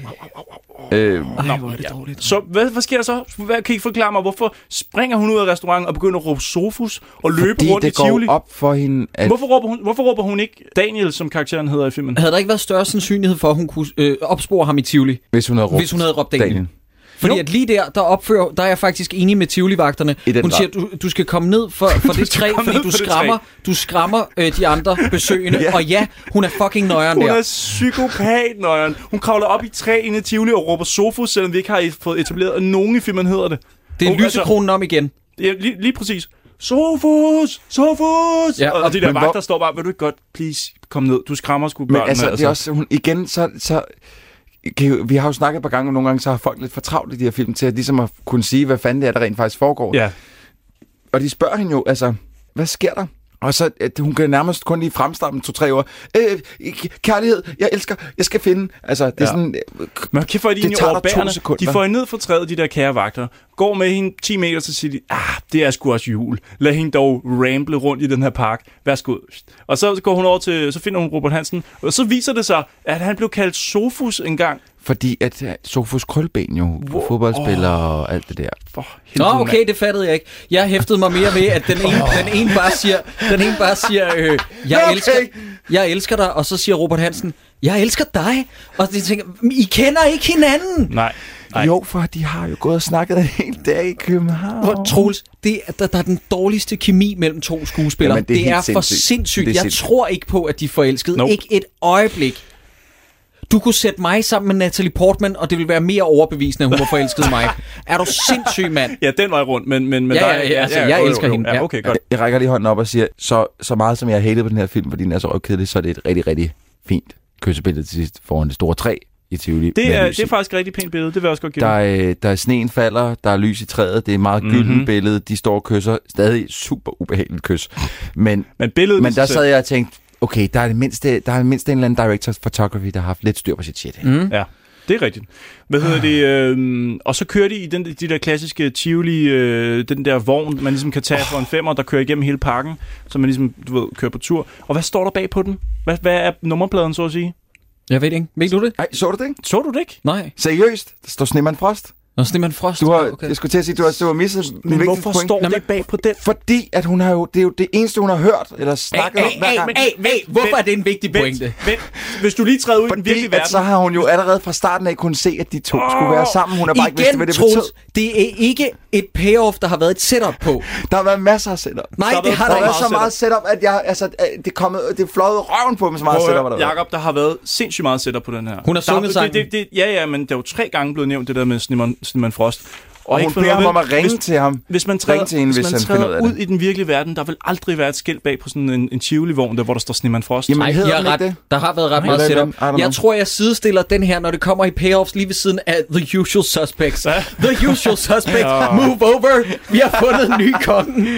Så hvad sker der så? Kan I forklare mig, hvorfor springer hun ud af restauranten og begynder at råbe Sofus og løbe rundt i Tivoli? Det går op for hende, at... Hvorfor råber hun ikke Daniel, som karakteren hedder i filmen? Havde der ikke været større sandsynlighed for, at hun kunne opspore ham i Tivoli? Hvis hun havde råbt Daniel. Fordi at lige der er jeg faktisk enig med Tivoli-vagterne. Hun siger, du skal komme ned for det træ, fordi du skræmmer de andre besøgende. Ja. Og ja, hun er fucking nøjeren der. Hun er psykopat-nøjeren. Hun kravler op i træ inde i Tivoli og råber Sofus, selvom vi ikke har fået etableret, at nogen i filmen hedder det. Det er lysekronen om igen. Ja, lige præcis. Sofus! Sofus! Ja, og de der vagter står bare, vil du ikke godt, please, kom ned. Du skræmmer sgu børnene. Men altså, det er også, hun, igen, så vi har jo snakket et par gange, og nogle gange så har folk lidt for travlt i de her film til at ligesom at kunne sige, hvad fanden det er, der rent faktisk foregår. Ja. Og de spørger hende jo, altså, hvad sker der? Og så, hun kan nærmest kun lige fremstamme 2-3 år. Kærlighed, jeg elsker, jeg skal finde. Altså, det er sådan... Men kæft for, de tager 2 sekunder. De får hende ned for træet, de der kære vagter. Går med hende 10 meter, så siger de, det er sgu også jul. Lad hende dog ramble rundt i den her park. Værsgo. Og så går hun over til, så finder hun Robert Hansen. Og så viser det sig, at han blev kaldt Sofus engang. Fordi at Sofus Krølben jo, fodboldspiller og alt det der. Nå, okay, det fattede jeg ikke. Jeg hæftede mig mere ved, at den ene bare siger, jeg elsker dig, og så siger Robert Hansen, jeg elsker dig. Og de tænker, I kender ikke hinanden. Nej. Jo, for de har jo gået og snakket en hel dag i København. Troels, der er den dårligste kemi mellem to skuespillere. Jamen, det er for sindssygt. Jeg tror ikke på, at de er forelskede. Nope. Ikke et øjeblik. Du kunne sætte mig sammen med Natalie Portman, og det ville være mere overbevisende, at hun var forelsket i mig. Er du sindssyg, mand? Ja, den vej rundt, men jeg elsker hende. Ja, okay, godt. Jeg rækker lige hånden op og siger, så meget som jeg hatede på den her film, fordi den er så røvkedelig, så er det et rigtig, rigtig fint kyssebillede til sidst foran det store træ i Tivoli. Det er faktisk et rigtig pænt billede, det vil jeg også godt give. Der er sneen falder, der er lys i træet, det er et meget gylden billede, de står og kysser, stadig super ubehageligt kys. Men der sad jeg og tænkte, okay, der er mindst en eller anden director photography, der har haft lidt styr på sit shit. Ja, det er rigtigt. Hvad hedder det? Og så kører de i de der klassiske Tivoli, den der vogn, man ligesom kan tage for en femmer, der kører igennem hele parken, så man ligesom, kører på tur. Og hvad står der bag på den? Hvad er nummerpladen, så at sige? Jeg ved ikke. Ved du det? Nej, så du det ikke? Så du det ikke? Nej. Seriøst? Der står Sneman Frost. Nå, Sneman Frost. Jeg skulle til at sige, du har misset men hvorfor står det bag på den? Fordi at hun har jo, det er jo det eneste, hun har hørt eller snakket om hver gang. Hvorfor er det en vigtig pointe? Hvis du lige træder ud i den virkelige verden. Så har hun jo allerede fra starten af kunnet se, at de to skulle være sammen. Hun har bare ikke vidst, hvad det betød. Det er ikke et payoff, der har været et setup på. Der har været masser af setup. Nej, det har der været så meget setup, at det fløjede røven på med så meget setup. Jakob, der har været sindssygt meget setup på den her. Hun har sunget sangen. Ja, men der er jo 3 gange blevet nævnt det der med Sneman Frost. Og hun beder ham om at ringe til ham. Hvis man træder ud i den virkelige verden, der vil aldrig være et skilt bag på sådan en Tivoli-vogn, der hvor der står Sneman Frost. Jamen, der har været ret meget setup. Jeg tror, jeg sidestiller den her, når det kommer i payoffs lige ved siden af The Usual Suspects. The Usual Suspects, move over. Vi har fundet en ny kongen.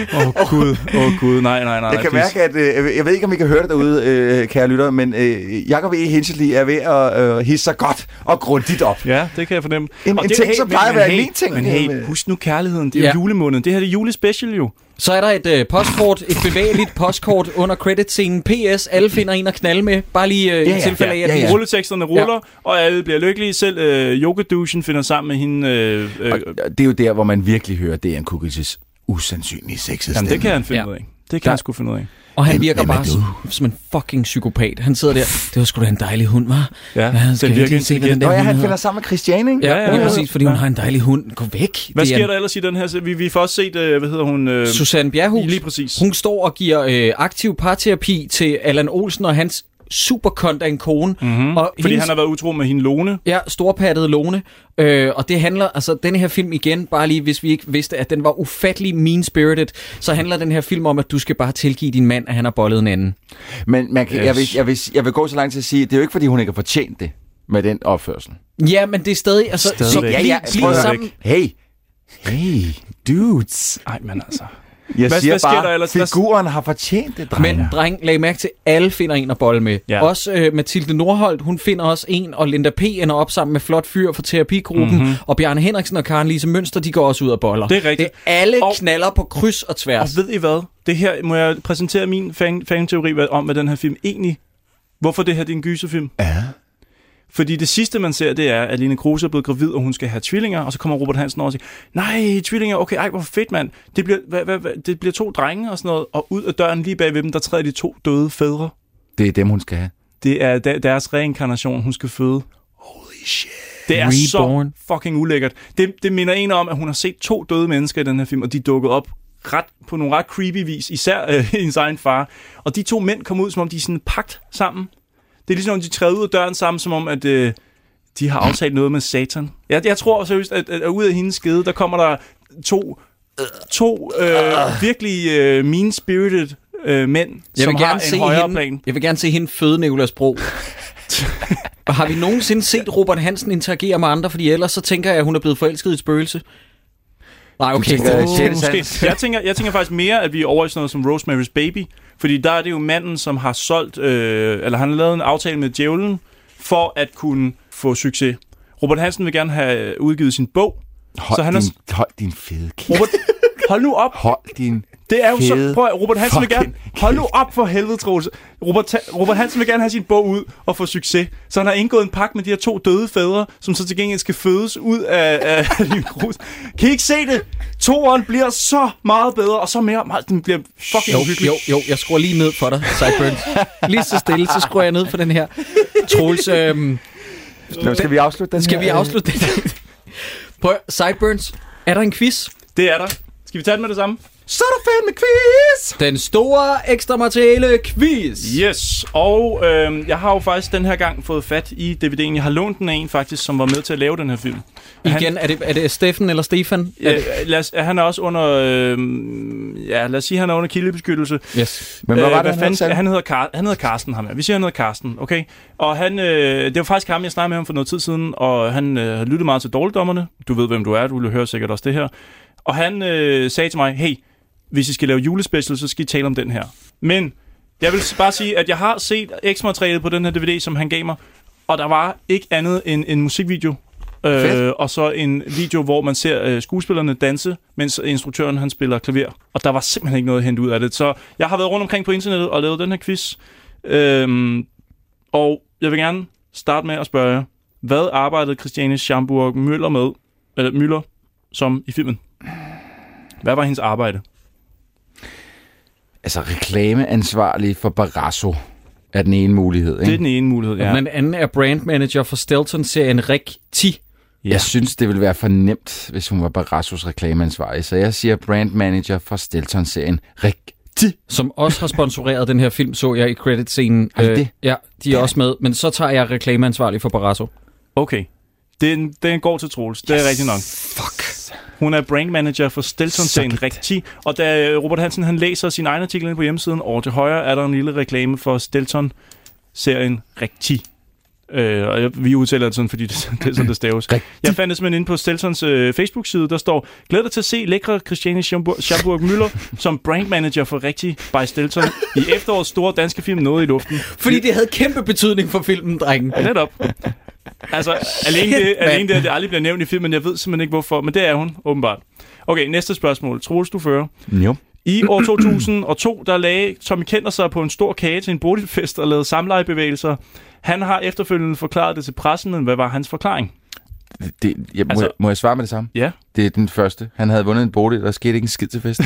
Gud, nej. Jeg kan mærke, at jeg ved ikke, om I kan høre det derude, kære lytter, men Jakob E. Hinchley er ved at hisse sig godt og grundigt op. Ja, det kan jeg fornemme. En ting, som plejer at være en min ting. Husk nu kærligheden, det er julemåneden. Det her er julespecial jo. Så er der et postkort, et bevægeligt postkort under creditscenen. PS, alle finder en at knalde med. Bare lige i tilfælde af, at rulleteksterne ruller, og alle bliver lykkelige. Selv yogadouchen finder sammen med hende. Det er jo der, hvor man virkelig hører, det er en Cookies usandsynlige sexede stemme. Det kan han finde ud af. Det kan han sgu finde ud af. Og han virker bare som en fucking psykopat. Han sidder der. Det var sgu da en dejlig hund, var. Ja, den virker intelligent. Han finder sammen med Christiane, ikke? Ja, præcis, fordi hun har en dejlig hund. Gå væk. Hvad sker der ellers i den her? Vi får også set, hvad hedder hun? Susanne Bjerghus. Lige præcis. Hun står og giver aktiv parterapi til Allan Olsen og hans superkont af en kone. Og fordi han har været utro med hende Lone. Ja, storpattede Lone. Og det handler, altså den her film igen, bare lige hvis vi ikke vidste, at den var ufattelig mean-spirited, så handler den her film om, at du skal bare tilgive din mand, at han har bollet en anden. Men jeg vil gå så langt til at sige, det er jo ikke, fordi hun ikke har fortjent det med den opførsel. Ja, men det er stadig, altså... Bliv sammen. Hey, dudes. Ej, men altså... Jeg siger bare, figuren har fortjent det, dreng. Men dreng, lag mærke til, alle finder en at bolle med. Ja. Også Mathilde Nordholt, hun finder også en, og Linda P. ender op sammen med Flot Fyr fra terapigruppen, og Bjarne Henriksen og Karen Lise Mønster, de går også ud af boller. Det er rigtigt. Det er alle knaller på kryds og tværs. Og ved I hvad? Det her, må jeg præsentere min fan-teori om, hvad den her film egentlig... Hvorfor det her det er en gyserfilm? Ja. Fordi det sidste, man ser, det er, at Line Kruse er blevet gravid, og hun skal have tvillinger, og så kommer Robert Hansen over og siger, nej, tvillinger, okay, ej, hvor fedt, mand. Det bliver 2 drenge og sådan noget, og ud af døren lige bag ved dem, der træder de 2 døde fædre. Det er dem, hun skal have. Det er deres reinkarnation, hun skal føde. Holy shit. Det er Reborn. Så fucking ulækkert. Det minder en om, at hun har set 2 døde mennesker i den her film, og de dukkede op på nogle ret creepy vis, især hendes egen far. Og de 2 mænd kom ud, som om de er sådan pagt sammen. Det er ligesom, om de træder ud af døren sammen, som om, at de har aftalt noget med Satan. Jeg tror seriøst, at ud af hendes skede, der kommer der to virkelig mean-spirited mænd, som har en højere plan. Jeg vil gerne se hende føde Nicolas Bro. Og har vi nogensinde set Robert Hansen interagere med andre? Fordi ellers så tænker jeg, at hun er blevet forelsket i et spøgelse. Nej, okay. Måske. Jeg tænker faktisk mere, at vi er over i sådan noget som Rosemary's Baby. Fordi der er det jo manden, som har solgt, eller han har lavet en aftale med djævlen, for at kunne få succes. Robert Hansen vil gerne have udgivet sin bog. Hold din fede kæft. Robert, hold nu op. Hold din Det er jo så... Prøv at, Robert Hansen vil gerne... Hold nu op for helvede, Troels. Robert Hansen vil gerne have sin bog ud og få succes. Så han har indgået en pagt med de her 2 døde fædre, som så til gengæld skal fødes ud af Line Kruse. Kan I ikke se det? 2'eren bliver så meget bedre, og så mere... Den bliver fucking uhyggelig. Jo, jeg skruer lige ned for dig, Sideburns. Lige så stille, så skruer jeg ned for den her. Troels... Skal vi afslutte den? Skal vi afslutte den? Prøv, Sideburns, er der en quiz? Det er der. Skal vi tage den med det samme? Så er der fandme quiz! Den store ekstra materiale quiz. Yes, og jeg har jo faktisk den her gang fået fat i DVD'en. Jeg har lånt den af en faktisk, som var med til at lave den her film. Igen, er det Steffen eller Stefan? Han er også under, lad os sige, han er under kildebeskyttelse. Yes. Men hvad var det, han hedder Carsten, ham her. Vi siger, han hedder Carsten, okay? Og han, det var faktisk ham, jeg snakkede med ham for noget tid siden, og han har lyttet meget til Dårligdommerne. Du ved, hvem du er, du vil høre sikkert også det her. Og han sagde til mig, hey, hvis I skal lave julespecial, så skal I tale om den her. Men jeg vil bare sige, at jeg har set ekstra-materialet på den her DVD, som han gav mig, og der var ikke andet end en musikvideo. Og så en video, hvor man ser skuespillerne danse, mens instruktøren han spiller klaver. Og der var simpelthen ikke noget at hente ud af det. Så jeg har været rundt omkring på internettet og lavet den her quiz. Og jeg vil gerne starte med at spørge jer, hvad arbejdede Christiane Schaumburg Müller som i filmen? Hvad var hendes arbejde? Altså reklameansvarlig for Barrasso er den ene mulighed, ikke? Det er den ene mulighed, ja. Og den anden er brandmanager for Stelton-serien Rec-10. Ja. Jeg synes, det ville være for nemt, hvis hun var Barrassos reklameansvarlig. Så jeg siger brandmanager for Stelton-serien Rec-10. Som også har sponsoreret den her film, så jeg i credit-scenen. Ja, de er også med. Men så tager jeg reklameansvarlig for Barrasso. Okay. Den går til Troels. Det er rigtigt nok. Fuck. Hun er brandmanager for Stelton-serien Rec-10. Og da Robert Hansen han læser sin egen artikel inde på hjemmesiden, over til højre er der en lille reklame for Stelton-serien Rec-10. Og vi udtaler det sådan, fordi det er sådan, det staves. Jeg fandt det simpelthen inde på Steltons Facebook-side, der står: glæder dig til at se lækre Christiane Schaumburg Müller som brandmanager for Rec-10 by Stelton i efterårets store danske film Noget i luften. Fordi det havde kæmpe betydning for filmen, drengen. Ja, netop. Altså, alene det, at det aldrig bliver nævnt i filmen, jeg ved simpelthen ikke hvorfor, men det er hun, åbenbart. Okay, næste spørgsmål. Troels, du fører. Jo. I år 2002, der lagde Tommy Kenter sig på en stor kage til en bodilfest og lavede samlejebevægelser. Han har efterfølgende forklaret det til pressen, men hvad var hans forklaring? Må jeg svare med det samme? Ja. Det er den første. Han havde vundet en bodil, der skete ikke en skid til festen.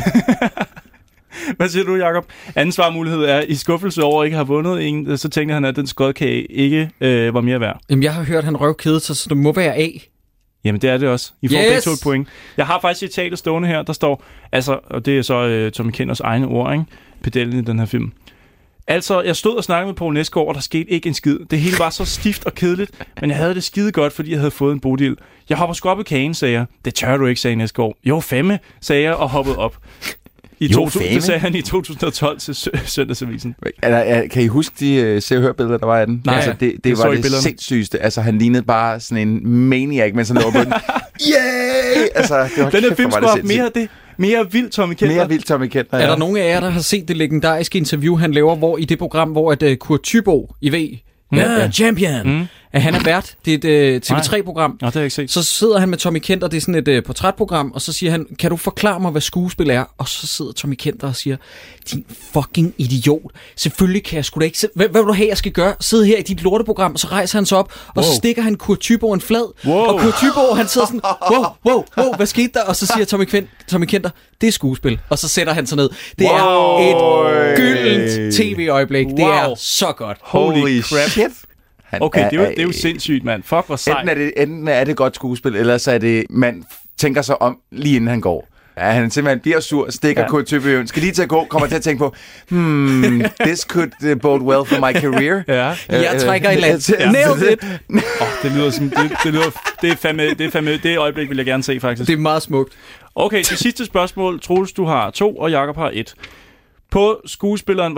Hvad siger du, Jacob? Anden svarmulighed er, i skuffelse over ikke at have vundet en, så tænkte han, at den skodkage ikke var mere værd. Jamen, jeg har hørt, at han røvkædede sig, så det må være A. Jamen, det er det også. I får begge to et point. Jeg har faktisk citatet stående her, der står, altså, og det er så Tommy Kenders egne ord, ikke? Pedellen i den her film. Altså, jeg stod og snakkede med Poul Næsgaard, og der skete ikke en skid. Det hele var så stift og kedeligt, men jeg havde det skide godt, fordi jeg havde fået en bodil. Jeg hopper sgu op i kagen, sagde jeg. Det tør du ikke, sagde Næsgaard. Jo, femme, sagde jeg, og hoppede op. Det sagde han i 2012 til Søndagsavisen. Kan I huske de Se og Hør-billeder, der var af den? Nej, altså, det var det sindssygeste. Altså, han lignede bare sådan en maniac, mens han lå på den. Yay! Altså, den her film skulle have mere vildt Tommy Kenter. Mere vildt Tommy Kenter, ja. Er der nogen af jer, der har set det legendariske interview, han laver, hvor i det program, hvor at Kurt Thyboe, I ved, Champion, at han er vært. Det er et TV3-program. Ja, det har jeg ikke set. Så sidder han med Tommy Kenter, det er sådan et portrætprogram, og så siger han, kan du forklare mig, hvad skuespil er? Og så sidder Tommy Kenter og siger, din fucking idiot. Selvfølgelig kan jeg sgu da ikke. Hvad vil du have, jeg skal gøre? Sidde her i dit lorteprogram, og så rejser han sig op, og så stikker han Kurt Thyboe en flad. Og Kurt Thyboe, han sidder sådan, wow, hvad skete der? Og så siger Tommy Kenter, det er skuespil. Og så sætter han sig ned. Det er et gyldent tv-øjeblik. Det er så godt. Holy crap. Shit. Okay, det er jo sindssygt, mand. Fuck, hvor sej. Enten er det godt skuespil, eller så er det, man tænker sig om, lige inden han går. Ja, han simpelthen bliver sur, stikker Kurt Thyboe, skal lige til at gå, kommer til at tænke på, this could bode well for my career. Jeg trækker i land. Nailed it. Det lyder som, det er fandme, det øjeblik vil jeg gerne se, faktisk. Det er meget smukt. Okay, det sidste spørgsmål. Troels, du har 2, og Jacob har 1. På skuespilleren,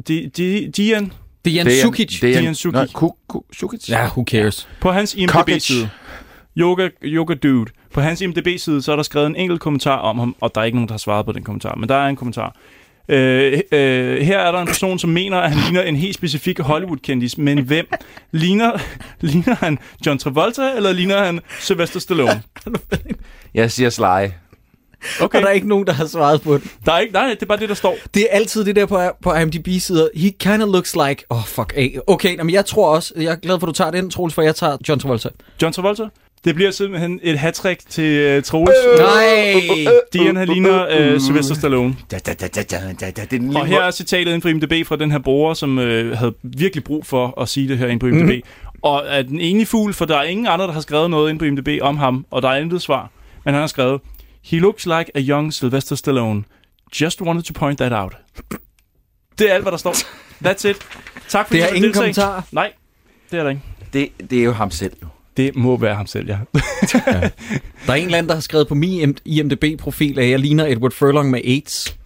Dian Sukic. Sukic? Ja, who cares? På hans IMDb-side, Yoga Dude, på hans IMDb-side, så er der skrevet en enkelt kommentar om ham, og der er ikke nogen, der har svaret på den kommentar, men der er en kommentar. Her er der en person, som mener, at han ligner en helt specifik Hollywood-kendis, men hvem? Ligner han John Travolta, eller ligner han Sylvester Stallone? Jeg siger Sly. Okay. Og der er ikke nogen, der har svaret på det. Nej, det er bare det, der står. Det er altid det der på IMDb-sider. He kind of looks like... fuck af. Okay, men jeg tror også... Jeg er glad for, at du tager den, Troels, for jeg tager John Travolta. John Travolta? Det bliver simpelthen et hat-trick til Troels. Nej! Dian, han ligner Sylvester Stallone. Og her er citatet inde på IMDb fra den her bruger, som havde virkelig brug for at sige det her inde på IMDb. Og er den enige fugl, for der er ingen andre, der har skrevet noget inde på IMDb om ham, og der er intet svar. Men han har skrevet, he looks like a young Sylvester Stallone. Just wanted to point that out. Det er alt, hvad der står. That's it. Tak for det er ingen kommentar. Nej, det er der ikke. Det er jo ham selv, jo. Det må være ham selv, ja. Der er en eller anden, der har skrevet på min IMDb-profil, at jeg ligner Edward Furlong med AIDS.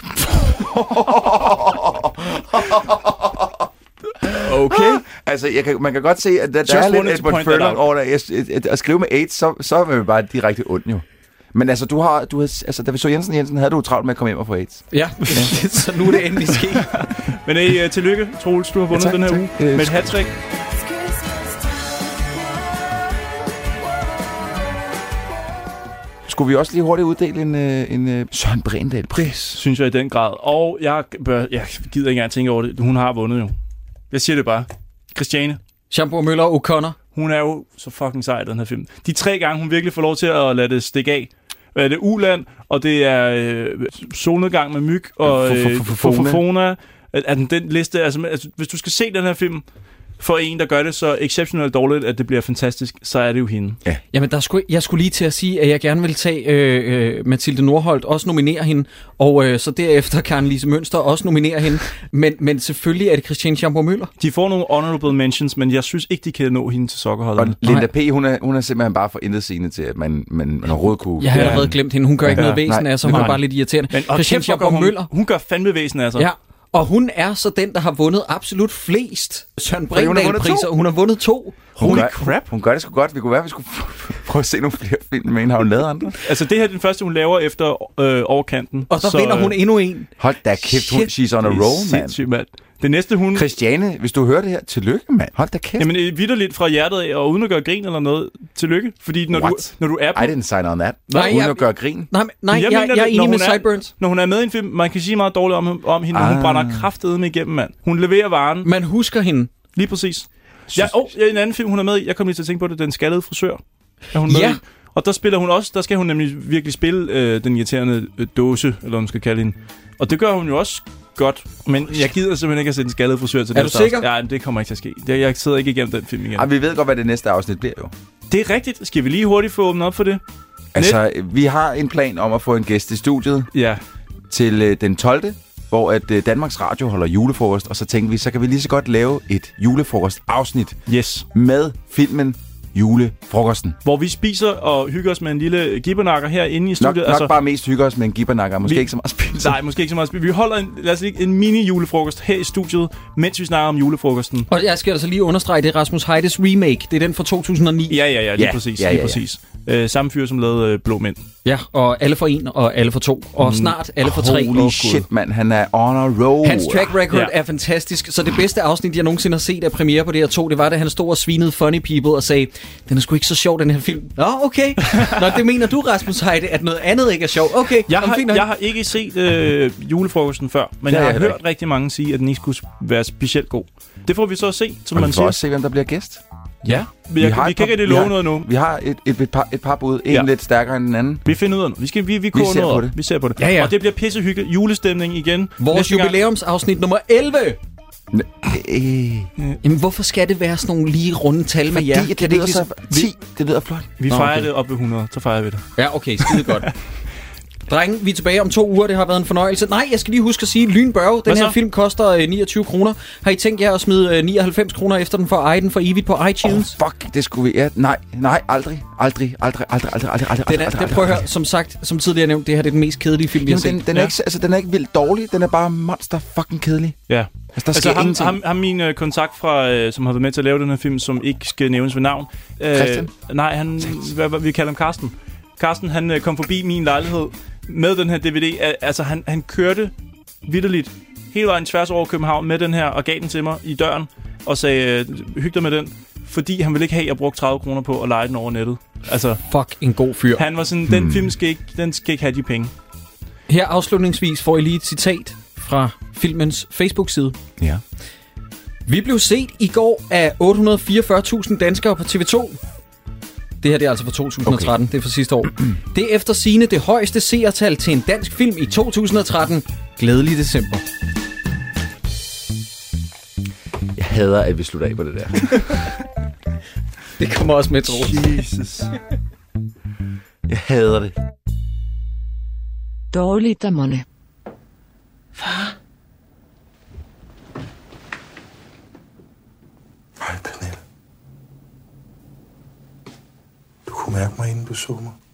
Okay. Altså, man kan godt se, at der er lidt Edward Furlong over der. At skrive med AIDS, så er man bare direkte ond, jo. Men altså, du har altså, da vi så Jensen, havde du travlt med at komme hjem og få AIDS. Ja, så nu er det endelig sket. Men tillykke, Troels, du har vundet den her uge med et hat-trick. Skulle vi også lige hurtigt uddele en Søren Bregendahl-pris? Det synes jeg i den grad. Og jeg gider ikke engang tænke over det. Hun har vundet jo. Jeg siger det bare. Christiane. Jean-Paul Møller O'Connor. Hun er jo så fucking sej i den her film. De 3 gange, hun virkelig får lov til at lade det stikke af. Det er uland, og det er solnedgang med myg, og Fofona. Den liste, altså, hvis du skal se den her film for en, der gør det så exceptionelt dårligt, at det bliver fantastisk, så er det jo hende. Ja. Jamen, jeg skulle lige til at sige, at jeg gerne vil tage Mathilde Nordholt, også nominere hende, og så derefter Karen Lise Mønster også nominere hende. Men selvfølgelig er det Christiane Schaumburg-Müller. De får nogle honorable mentions, men jeg synes ikke, de kan nå hende til sokkerholdet. Og Linda P., hun er simpelthen bare for intetsigende til, at man overhovedet kunne... Jeg har allerede glemt hende. Hun gør ikke noget væsen af sig, hun er bare lidt irriterende. Men Christiane Schaumburg-Müller... Hun gør fandme væsen af sig. Ja. Og hun er så den, der har vundet absolut flest Søren Bregendahl-priser. Hun har vundet 2. Holy crap. Hun gør det sgu godt. Vi kunne være, vi skulle prøve at se nogle flere film med hende. Har hun lavet andre? Altså, det her er den første, hun laver efter overkanten. Og så vinder hun endnu en. Hold da kæft, she's on a roll, mand. Det næste hun... Christiane, hvis du hører det her, tillykke, mand. Hold da kæft. Jamen, vitterligt fra hjertet af, og uden at gøre grin eller noget, tillykke. Fordi når du er på... I didn't sign on that. Uden at gøre grin. Nej, jeg er enig med Sideburns. Når hun er med i en film, man kan sige meget dårligt om hende, men hun brænder kraftedeme igennem, mand. Hun leverer varen. Man husker hende. Lige præcis. En anden film, hun er med i, jeg kom lige til at tænke på det, Den skaldede frisør. Er hun med i? Og der spiller hun også, der skal hun nemlig virkelig spille den irriterende dåse, eller hvad man skal kalde hende. Og det gør hun jo også godt, men jeg gider simpelthen ikke at se Den skaldede frisør til det. Er du sikker? Ja, det kommer ikke til at ske. Jeg sidder ikke igennem den film igen. Vi ved godt, hvad det næste afsnit bliver jo. Det er rigtigt. Skal vi lige hurtigt få åbnet op for det? Altså, vi har en plan om at få en gæst i studiet til den 12., hvor at Danmarks Radio holder julefrokost, og så tænkte vi, så kan vi lige så godt lave et julefrokost-afsnit med filmen Julefrokosten. Hvor vi spiser og hygger os med en lille gibbernakker herinde i studiet. Nok bare mest hygger os med en gibbernakker, måske ikke så meget spise. Nej, måske ikke så meget spise. Vi holder en mini-julefrokost her i studiet, mens vi snakker om julefrokosten. Og jeg skal altså lige understrege, det er Rasmus Heides remake. Det er den fra 2009. Ja, lige præcis. Lige præcis. Samme fyr, som lavede Blå Mænd. Ja, og Alle for 1 og Alle for 2. Og snart Alle for 3. Holy shit, mand. Han er on a roll. Hans track record er fantastisk. Så det bedste afsnit, jeg nogensinde har set af premiere på det her 2, det var, da han stod og svinede Funny People og sagde, den er sgu ikke så sjov, den her film. Nå, okay. Nå, det mener du, Rasmus Heide, at noget andet ikke er sjovt. Okay. Jeg har ikke set julefrokosten før, men jeg har hørt rigtig mange sige, at den ikke skulle være specielt god. Det får vi så at se, som man siger. Vi får også se, hvem der bliver gæst. Ja, vi kan ikke rigtig love noget nu. Vi har et par bud. En lidt stærkere end den anden. Vi finder ud af noget. Vi ser på det. Vi ser på det. Ja. Og det bliver pissehyggeligt. Julestemning igen. Vores jubilæumsafsnit nummer 11. Jamen, hvorfor skal det være sådan nogle lige runde tal med jer? Fordi det lyder så 10. Det lyder flot. Vi fejrer det op ved 100. Så fejrer vi det. Ja, okay. Skide godt. Drenge, vi er tilbage om 2 uger. Det har været en fornøjelse. Nej, jeg skal lige huske at sige, Lynbørge, den her film koster 29 kroner. Har I tænkt jer at smide 99 kroner efter den for at eje den for evigt på iTunes? Fuck, det skulle vi. Ja, nej, aldrig. Prøv at høre, som sagt, som tidligere nævnt, det her det er den mest kedelige film, vi har set. Den er ikke vildt dårlig. Den er bare monster fucking kedelig. Ja. Altså, ham min kontakt fra, som har været med til at lave den her film, som ikke skal nævnes ved navn. Christian? Nej, vi kalder ham Karsten. Karsten, han kom forbi min lejlighed med den her DVD. Altså, han kørte vitterligt hele vejen tværs over København med den her og gav den til mig i døren og sagde, hyg dig med den, fordi han ville ikke have, at jeg brugte 30 kroner på at leje den over nettet. Altså, fuck en god fyr. Han var sådan, den film skal ikke have de penge. Her afslutningsvis får I lige et citat fra filmens Facebook-side. Ja. Vi blev set i går af 844.000 danskere på TV2. Det her det er altså fra 2013, Det er fra sidste år. Det er efter sigende det højeste seertal til en dansk film i 2013. Glædelig december. Jeg hader, at vi slutter af på det der. Det kommer også med, Troels. Jesus. Jeg hader det. Dårligdommerne. Far? Hej, Pernille. Du kunne mærke mig, inden du så mig.